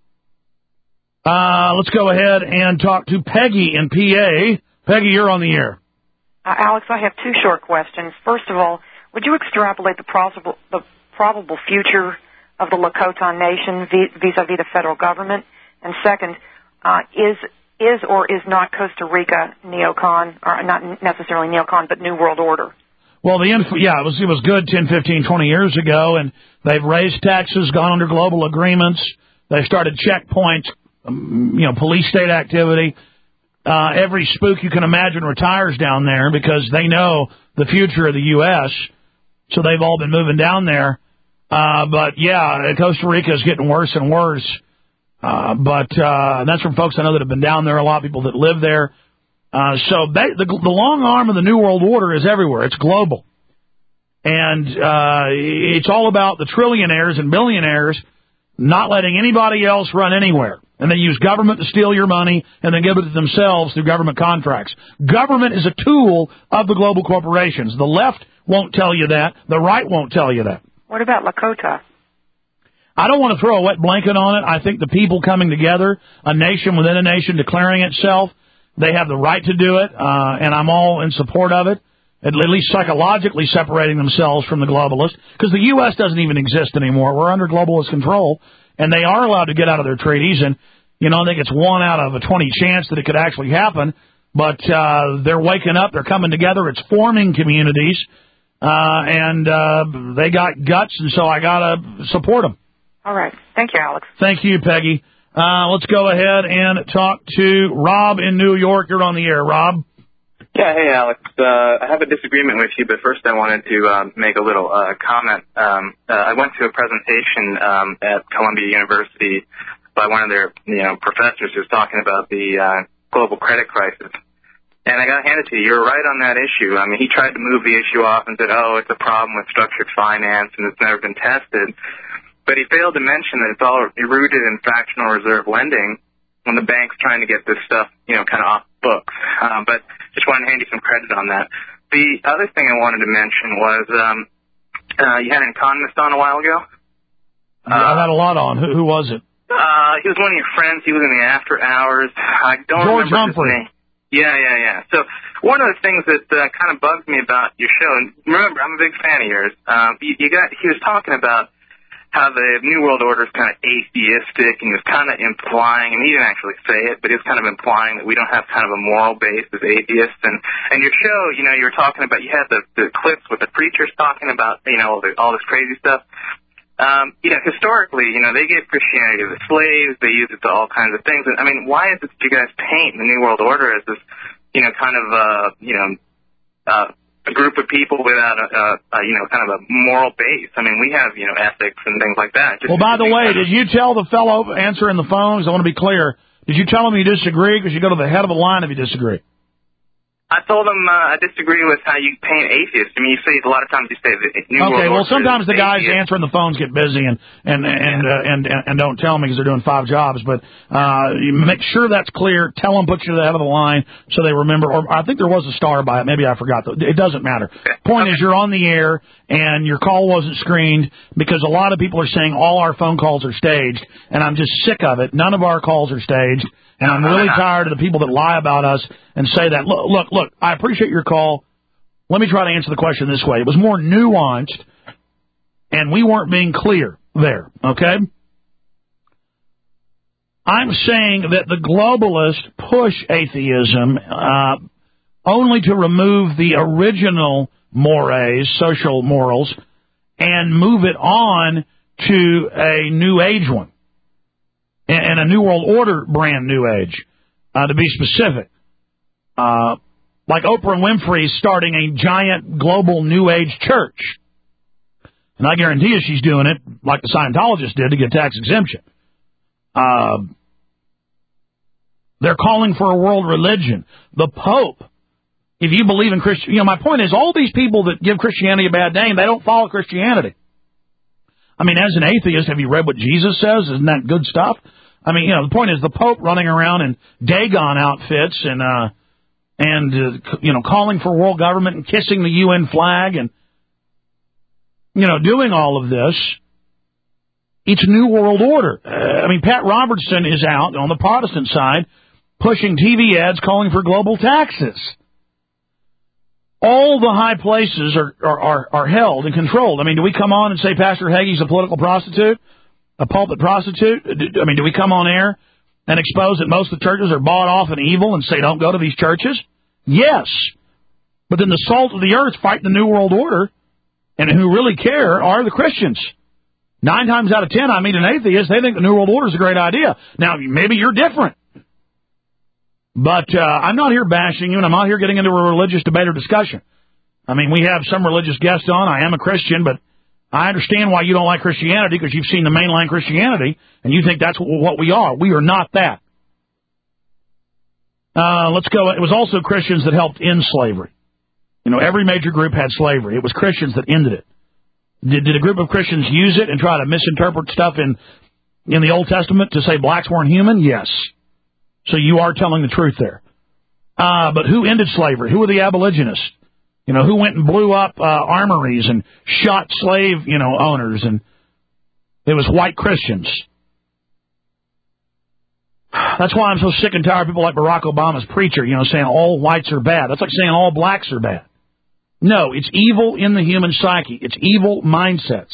Uh, let's go ahead and talk to Peggy in P A. Peggy, you're on the air. Uh, Alex, I have two short questions. First of all, would you extrapolate the probable, the probable future of the Lakota Nation vis-a-vis the federal government? And second, uh, is is or is not Costa Rica neocon, or not necessarily neocon, but New World Order? Well, the info, yeah, it was it was good ten, fifteen, twenty years ago, and they've raised taxes, gone under global agreements. They started checkpoints, um, you know, police state activity. Uh, every spook you can imagine retires down there because they know the future of the U S, so they've all been moving down there. Uh, but yeah, Costa Rica is getting worse and worse. Uh, but, uh, that's from folks I know that have been down there, a lot of people that live there. Uh, so they, the, the long arm of the New World Order is everywhere. It's global. And, uh, it's all about the trillionaires and billionaires not letting anybody else run anywhere. And they use government to steal your money and then give it to themselves through government contracts. Government is a tool of the global corporations. The left won't tell you that. The right won't tell you that. What about Lakota? I don't want to throw a wet blanket on it. I think the people coming together, a nation within a nation declaring itself, they have the right to do it, uh, and I'm all in support of it, at least psychologically separating themselves from the globalists, because the U S doesn't even exist anymore. We're under globalist control, and they are allowed to get out of their treaties, and, you know, I think it's one out of a twenty chance that it could actually happen, but uh, they're waking up, they're coming together, it's forming communities. Uh, and, uh, they got guts, and so I gotta support them. All right. Thank you, Alex. Thank you, Peggy. Uh, let's go ahead and talk to Rob in New York. You're on the air, Rob. Yeah, hey, Alex. Uh, I have a disagreement with you, but first I wanted to uh, make a little uh, comment. Um, uh, I went to a presentation um, at Columbia University by one of their, you know, professors who was talking about the uh, global credit crisis. And I got to hand it to you. You're right on that issue. I mean, he tried to move the issue off and said, oh, it's a problem with structured finance and it's never been tested. But he failed to mention that it's all rooted in fractional reserve lending when the bank's trying to get this stuff, you know, kind of off books. Um, but just wanted to hand you some credit on that. The other thing I wanted to mention was um, uh, you had an economist on a while ago. Yeah, I've had a lot on. Who, who was it? Uh, he was one of your friends. He was in the after hours. I don't George remember Humphrey. his name. Yeah, yeah, yeah. So one of the things that uh, kind of bugs me about your show, and remember, I'm a big fan of yours. Um, you, you got he was talking about how the New World Order is kind of atheistic, and he was kind of implying, and he didn't actually say it, but he was kind of implying that we don't have kind of a moral base as atheists. And and your show, you know, you were talking about, you had the, the clips with the preachers talking about, you know, all, the, all this crazy stuff. Um, you know, historically, you know, they gave Christianity to the slaves, they used it to all kinds of things. And, I mean, why is it that you guys paint the New World Order as this, you know, kind of, uh, you know, uh, a group of people without a, a, a, you know, kind of a moral base? I mean, we have, you know, ethics and things like that. Just Well, by the way, did you tell the fellow answering the phones, I want to be clear, did you tell him you disagree? Because you go to the head of the line if you disagree. I told him uh, I disagree with how you paint atheists. I mean, you say a lot of times you say the New World Okay, Order well, sometimes is the guys atheist. answering the phones get busy and and and uh, and, and and don't tell me because they're doing five jobs. But uh, you make sure that's clear. Tell them put you to the head of the line so they remember. Or I think there was a star by it. Maybe I forgot. It doesn't matter. Point is, you're on the air and your call wasn't screened because a lot of people are saying all our phone calls are staged, and I'm just sick of it. None of our calls are staged. And I'm really tired of the people that lie about us and say that. Look, look, look, I appreciate your call. Let me try to answer the question this way. It was more nuanced, and we weren't being clear there, okay? I'm saying that the globalists push atheism uh, only to remove the original mores, social morals, and move it on to a new age one. And a New World Order brand new age, uh, to be specific. Uh, like Oprah Winfrey starting a giant global new age church. And I guarantee you she's doing it like the Scientologists did to get tax exemption. Uh, they're calling for a world religion. The Pope, if you believe in Christian, you know, my point is all these people that give Christianity a bad name, they don't follow Christianity. I mean, as an atheist, have you read what Jesus says? Isn't that good stuff? I mean, you know, the point is the Pope running around in Dagon outfits and, uh, and uh, you know, calling for world government and kissing the U N flag and, you know, doing all of this. It's New World Order. Uh, I mean, Pat Robertson is out on the Protestant side pushing T V ads calling for global taxes. All the high places are, are, are, are held and controlled. I mean, do we come on and say Pastor Hagee's a political prostitute? A pulpit prostitute? I mean, do we come on air and expose that most of the churches are bought off and evil and say don't go to these churches? Yes. But then the salt of the earth fight the New World Order, and who really care are the Christians. Nine times out of ten, I meet an atheist, they think the New World Order is a great idea. Now, maybe you're different. But uh, I'm not here bashing you, and I'm not here getting into a religious debate or discussion. I mean, we have some religious guests on. I am a Christian, but I understand why you don't like Christianity because you've seen the mainline Christianity, and you think that's what we are. We are not that. Uh, let's go. It was also Christians that helped end slavery. You know, every major group had slavery. It was Christians that ended it. Did, did a group of Christians use it and try to misinterpret stuff in, in the Old Testament to say blacks weren't human? Yes. So you are telling the truth there. Uh, but who ended slavery? Who were the abolitionists? You know, who went and blew up uh, armories and shot slave, you know, owners? And it was white Christians. That's why I'm so sick and tired of people like Barack Obama's preacher, you know, saying all whites are bad. That's like saying all blacks are bad. No, it's evil in the human psyche. It's evil mindsets.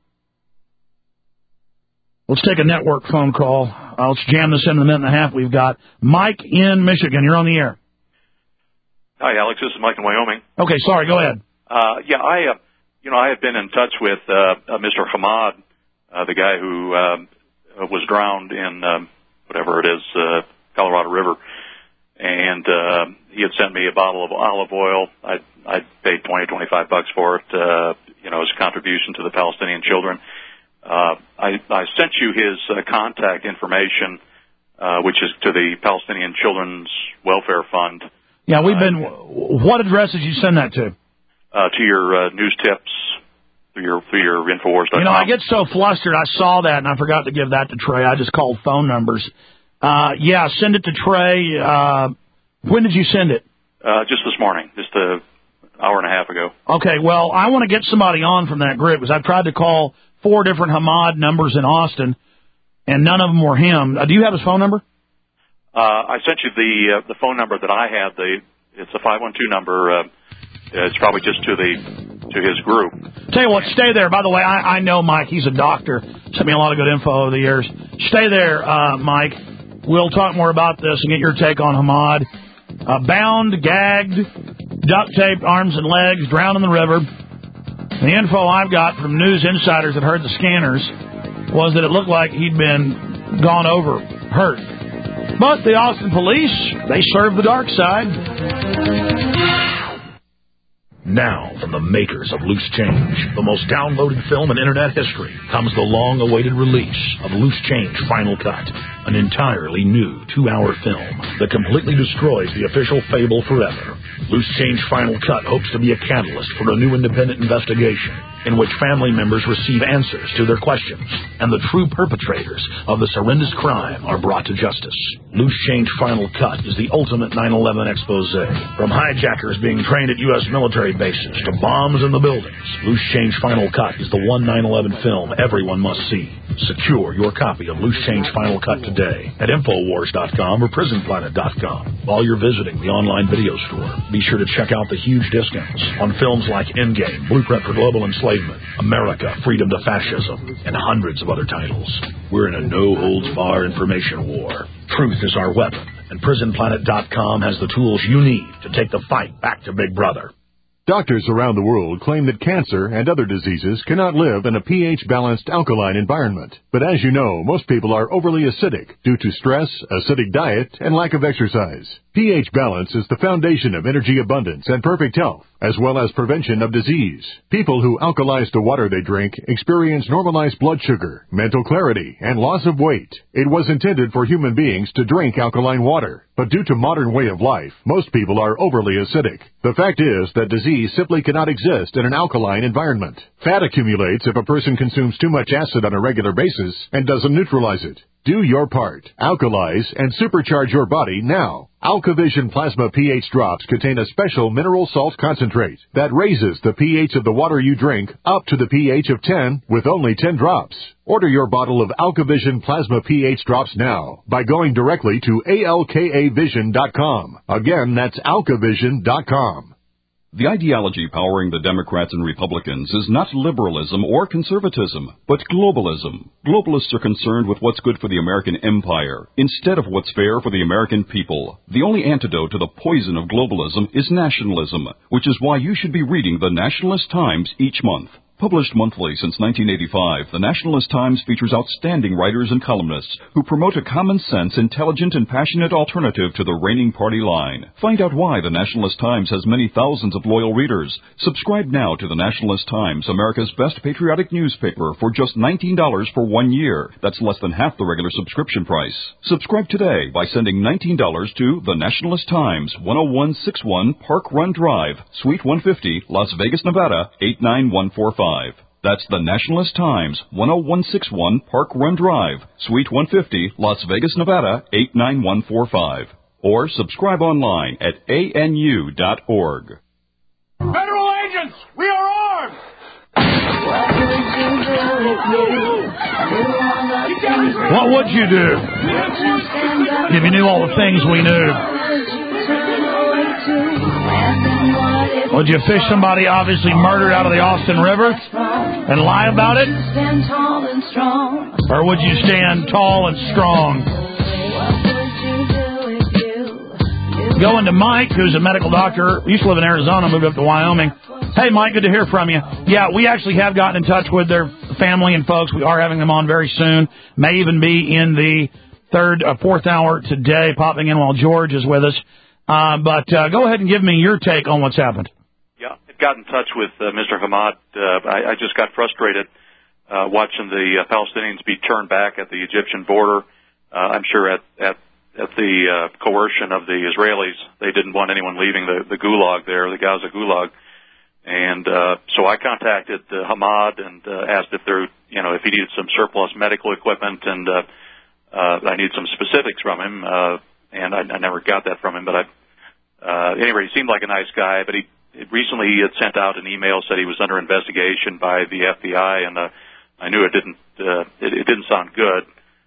Let's take a network phone call. Uh, let's jam this in a minute and a half. We've got Mike in Michigan. You're on the air. Hi, Alex. This is Mike in Wyoming. Okay, sorry. Go ahead. Uh, yeah, I, uh, you know, I had been in touch with uh, uh, Mister Hamad, uh, the guy who um, was drowned in um, whatever it is, uh, Colorado River, and uh, he had sent me a bottle of olive oil. I I paid twenty, twenty-five bucks for it, uh, you know, as a contribution to the Palestinian children. Uh, I, I sent you his uh, contact information, uh, which is to the Palestinian Children's Welfare Fund. Yeah, we've been. What address did you send that to? Uh, to your uh, news tips, through your through your Infowars dot com. You know, I get so flustered. I saw that and I forgot to give that to Trey. I just called phone numbers. Uh, yeah, send it to Trey. Uh, when did you send it? Uh, just this morning, just an hour and a half ago. Okay, well, I want to get somebody on from that group because I've tried to call four different Hamad numbers in Austin, and none of them were him. Uh, do you have his phone number? Uh, I sent you the uh, the phone number that I have. The it's a five one two number. Uh, it's probably just to the to his group. Tell you what, stay there. By the way, I, I know Mike. He's a doctor. Sent me a lot of good info over the years. Stay there, uh, Mike. We'll talk more about this and get your take on Hamad. Uh, bound, gagged, duct taped arms and legs, drowned in the river. The info I've got from news insiders that heard the scanners was that it looked like he'd been gone over, hurt. But the Austin police, they serve the dark side. Now, from the makers of Loose Change, the most downloaded film in Internet history, comes the long-awaited release of Loose Change Final Cut, an entirely new two-hour film that completely destroys the official fable forever. Loose Change Final Cut hopes to be a catalyst for a new independent investigation in which family members receive answers to their questions and the true perpetrators of this horrendous crime are brought to justice. Loose Change Final Cut is the ultimate nine eleven expose. From hijackers being trained at U S military bases to bombs in the buildings, Loose Change Final Cut is the one nine eleven film everyone must see. Secure your copy of Loose Change Final Cut today at Infowars dot com or Prison Planet dot com. While you're visiting the online video store, be sure to check out the huge discounts on films like Endgame, Blueprint for Global Enslavement, America, Freedom to Fascism, and hundreds of other titles. We're in a no-holds-barred information war. Truth is our weapon, and Prison Planet dot com has the tools you need to take the fight back to Big Brother. Doctors around the world claim that cancer and other diseases cannot live in a pH-balanced alkaline environment. But as you know, most people are overly acidic due to stress, acidic diet, and lack of exercise. pH balance is the foundation of energy abundance and perfect health, as well as prevention of disease. People who alkalize the water they drink experience normalized blood sugar, mental clarity, and loss of weight. It was intended for human beings to drink alkaline water, but due to modern way of life, most people are overly acidic. The fact is that disease simply cannot exist in an alkaline environment. Fat accumulates if a person consumes too much acid on a regular basis and doesn't neutralize it. Do your part. Alkalize and supercharge your body now. AlkaVision Plasma pH drops contain a special mineral salt concentrate that raises the pH of the water you drink up to the pH of ten with only ten drops. Order your bottle of AlkaVision Plasma pH drops now by going directly to A L K A vision dot com. Again, that's AlkaVision dot com. The ideology powering the Democrats and Republicans is not liberalism or conservatism, but globalism. Globalists are concerned with what's good for the American empire, instead of what's fair for the American people. The only antidote to the poison of globalism is nationalism, which is why you should be reading the Nationalist Times each month. Published monthly since nineteen eighty-five, the Nationalist Times features outstanding writers and columnists who promote a common-sense, intelligent, and passionate alternative to the reigning party line. Find out why the Nationalist Times has many thousands of loyal readers. Subscribe now to the Nationalist Times, America's best patriotic newspaper, for just nineteen dollars for one year. That's less than half the regular subscription price. Subscribe today by sending nineteen dollars to The Nationalist Times, one oh one sixty-one Park Run Drive, Suite one fifty, Las Vegas, Nevada, eight nine one four five. That's The Nationalist Times, one oh one sixty-one Park Run Drive, Suite one fifty, Las Vegas, Nevada, eight nine one four five. Or subscribe online at A N U dot org. Federal agents, we are armed! What would you do if you knew all the things we knew? Would you fish somebody obviously murdered out of the Austin River and lie about it? Or would you stand tall and strong? Going to Mike, who's a medical doctor, used to live in Arizona, moved up to Wyoming. Hey, Mike, good to hear from you. Yeah, we actually have gotten in touch with their family and folks. We are having them on very soon. May even be in the third, uh, fourth hour today, popping in while George is with us. Uh, but uh, go ahead and give me your take on what's happened. Yeah, I got in touch with uh, Mister Hamad. Uh, I, I just got frustrated uh, watching the uh, Palestinians be turned back at the Egyptian border. Uh, I'm sure at at, at the uh, coercion of the Israelis, they didn't want anyone leaving the, the gulag there, the Gaza gulag. And uh, so I contacted uh, Hamad and uh, asked if there, you know, if he needed some surplus medical equipment, and uh, uh, I needed some specifics from him. Uh, and I, I never got that from him, but I. Uh, anyway, he seemed like a nice guy, but he recently he had sent out an email, said he was under investigation by the F B I, and uh, I knew it didn't uh, it, it didn't sound good.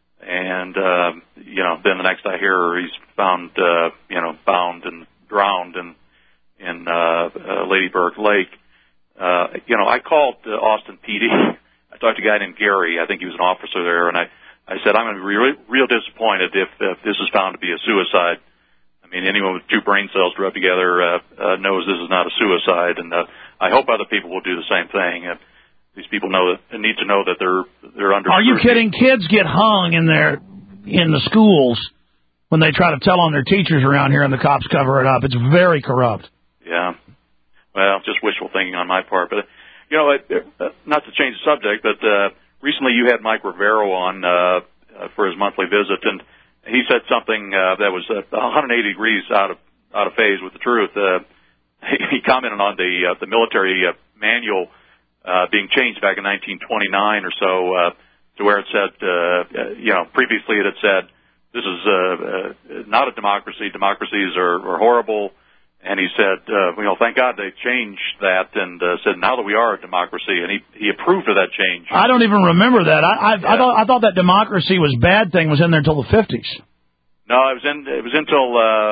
And uh, you know, then the next I hear, he's found uh, you know bound and drowned in in uh, uh, Lady Bird Lake. Uh, you know, I called uh, Austin P D. I talked to a guy named Gary. I think he was an officer there, and I I said I'm going to be re- real disappointed if, if this is found to be a suicide. I mean, anyone with two brain cells rubbed together uh, uh, knows this is not a suicide, and uh, I hope other people will do the same thing. Uh, these people know that need to know that they're they're under. Are you kidding? Kids get hung in their in the schools when they try to tell on their teachers around here, and the cops cover it up. It's very corrupt. Yeah. Well, just wishful thinking on my part, but you know, it, uh, not to change the subject, but uh, recently you had Mike Rivero on uh, uh, for his monthly visit, and he said something uh, that was uh, one hundred eighty degrees out of out of phase with the truth. Uh, he, he commented on the uh, the military uh, manual uh, being changed back in nineteen twenty-nine or so, uh, to where it said, uh, you know, previously it had said this is uh, uh, not a democracy. Democracies are, are horrible. And he said, uh, you know, thank God they changed that, and uh, said now that we are a democracy, and he he approved of that change. I don't even remember that. I I, yeah. I thought I thought that democracy was bad thing was in there until the fifties. No, it was in it was until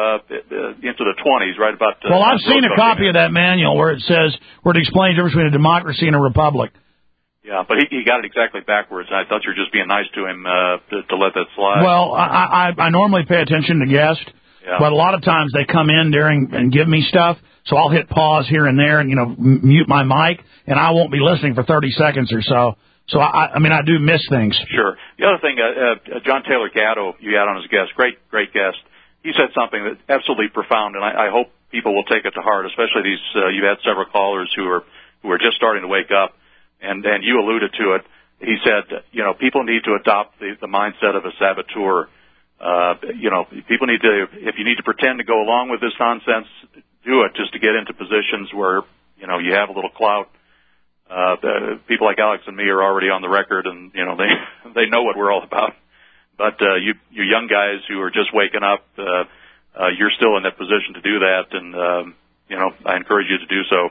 uh, into the twenties, right about. Uh, well, I've seen a copy of that manual where it says where it explains the difference between a democracy and a republic. Yeah, but he, he got it exactly backwards. I thought you were just being nice to him uh, to, to let that slide. Well, I, I I normally pay attention to guests. Yeah. But a lot of times they come in during and give me stuff, so I'll hit pause here and there and, you know, m- mute my mic, and I won't be listening for thirty seconds or so. So, I, I mean, I do miss things. Sure. The other thing, uh, uh, John Taylor Gatto, you had on as a guest, great, great guest. He said something that absolutely profound, and I, I hope people will take it to heart, especially these, uh, you had several callers who are, who are just starting to wake up, and, and you alluded to it. He said, you know, people need to adopt the, the mindset of a saboteur. Uh, you know, people need to, if you need to pretend to go along with this nonsense, do it just to get into positions where, you know, you have a little clout. Uh, the, people like Alex and me are already on the record, and, you know, they, they know what we're all about. But, uh, you, you young guys who are just waking up, uh, uh, you're still in that position to do that, and, um, you know, I encourage you to do so.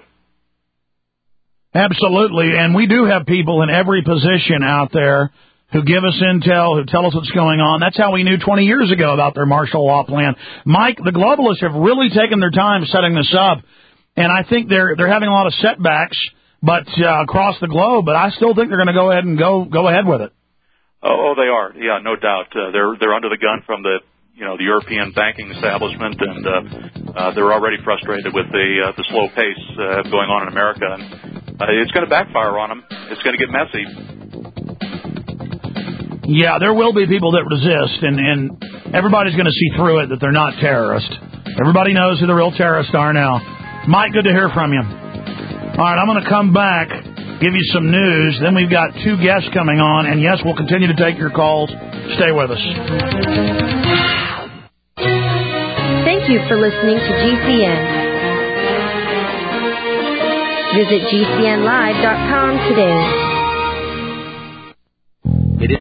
Absolutely, and we do have people in every position out there who give us intel, who tell us what's going on. That's how we knew twenty years ago about their martial law plan. Mike, the globalists have really taken their time setting this up, and I think they're they're having a lot of setbacks, but uh, across the globe. But I still think they're going to go ahead and go go ahead with it. Oh, oh they are. Yeah, no doubt. Uh, they're they're under the gun from the you know the European banking establishment, and uh, uh, they're already frustrated with the uh, the slow pace uh, going on in America, and uh, it's going to backfire on them. It's going to get messy. Yeah, there will be people that resist, and, and everybody's going to see through it that they're not terrorists. Everybody knows who the real terrorists are now. Mike, good to hear from you. All right, I'm going to come back, give you some news. Then we've got two guests coming on, and yes, we'll continue to take your calls. Stay with us. Thank you for listening to G C N. Visit G C N live dot com today.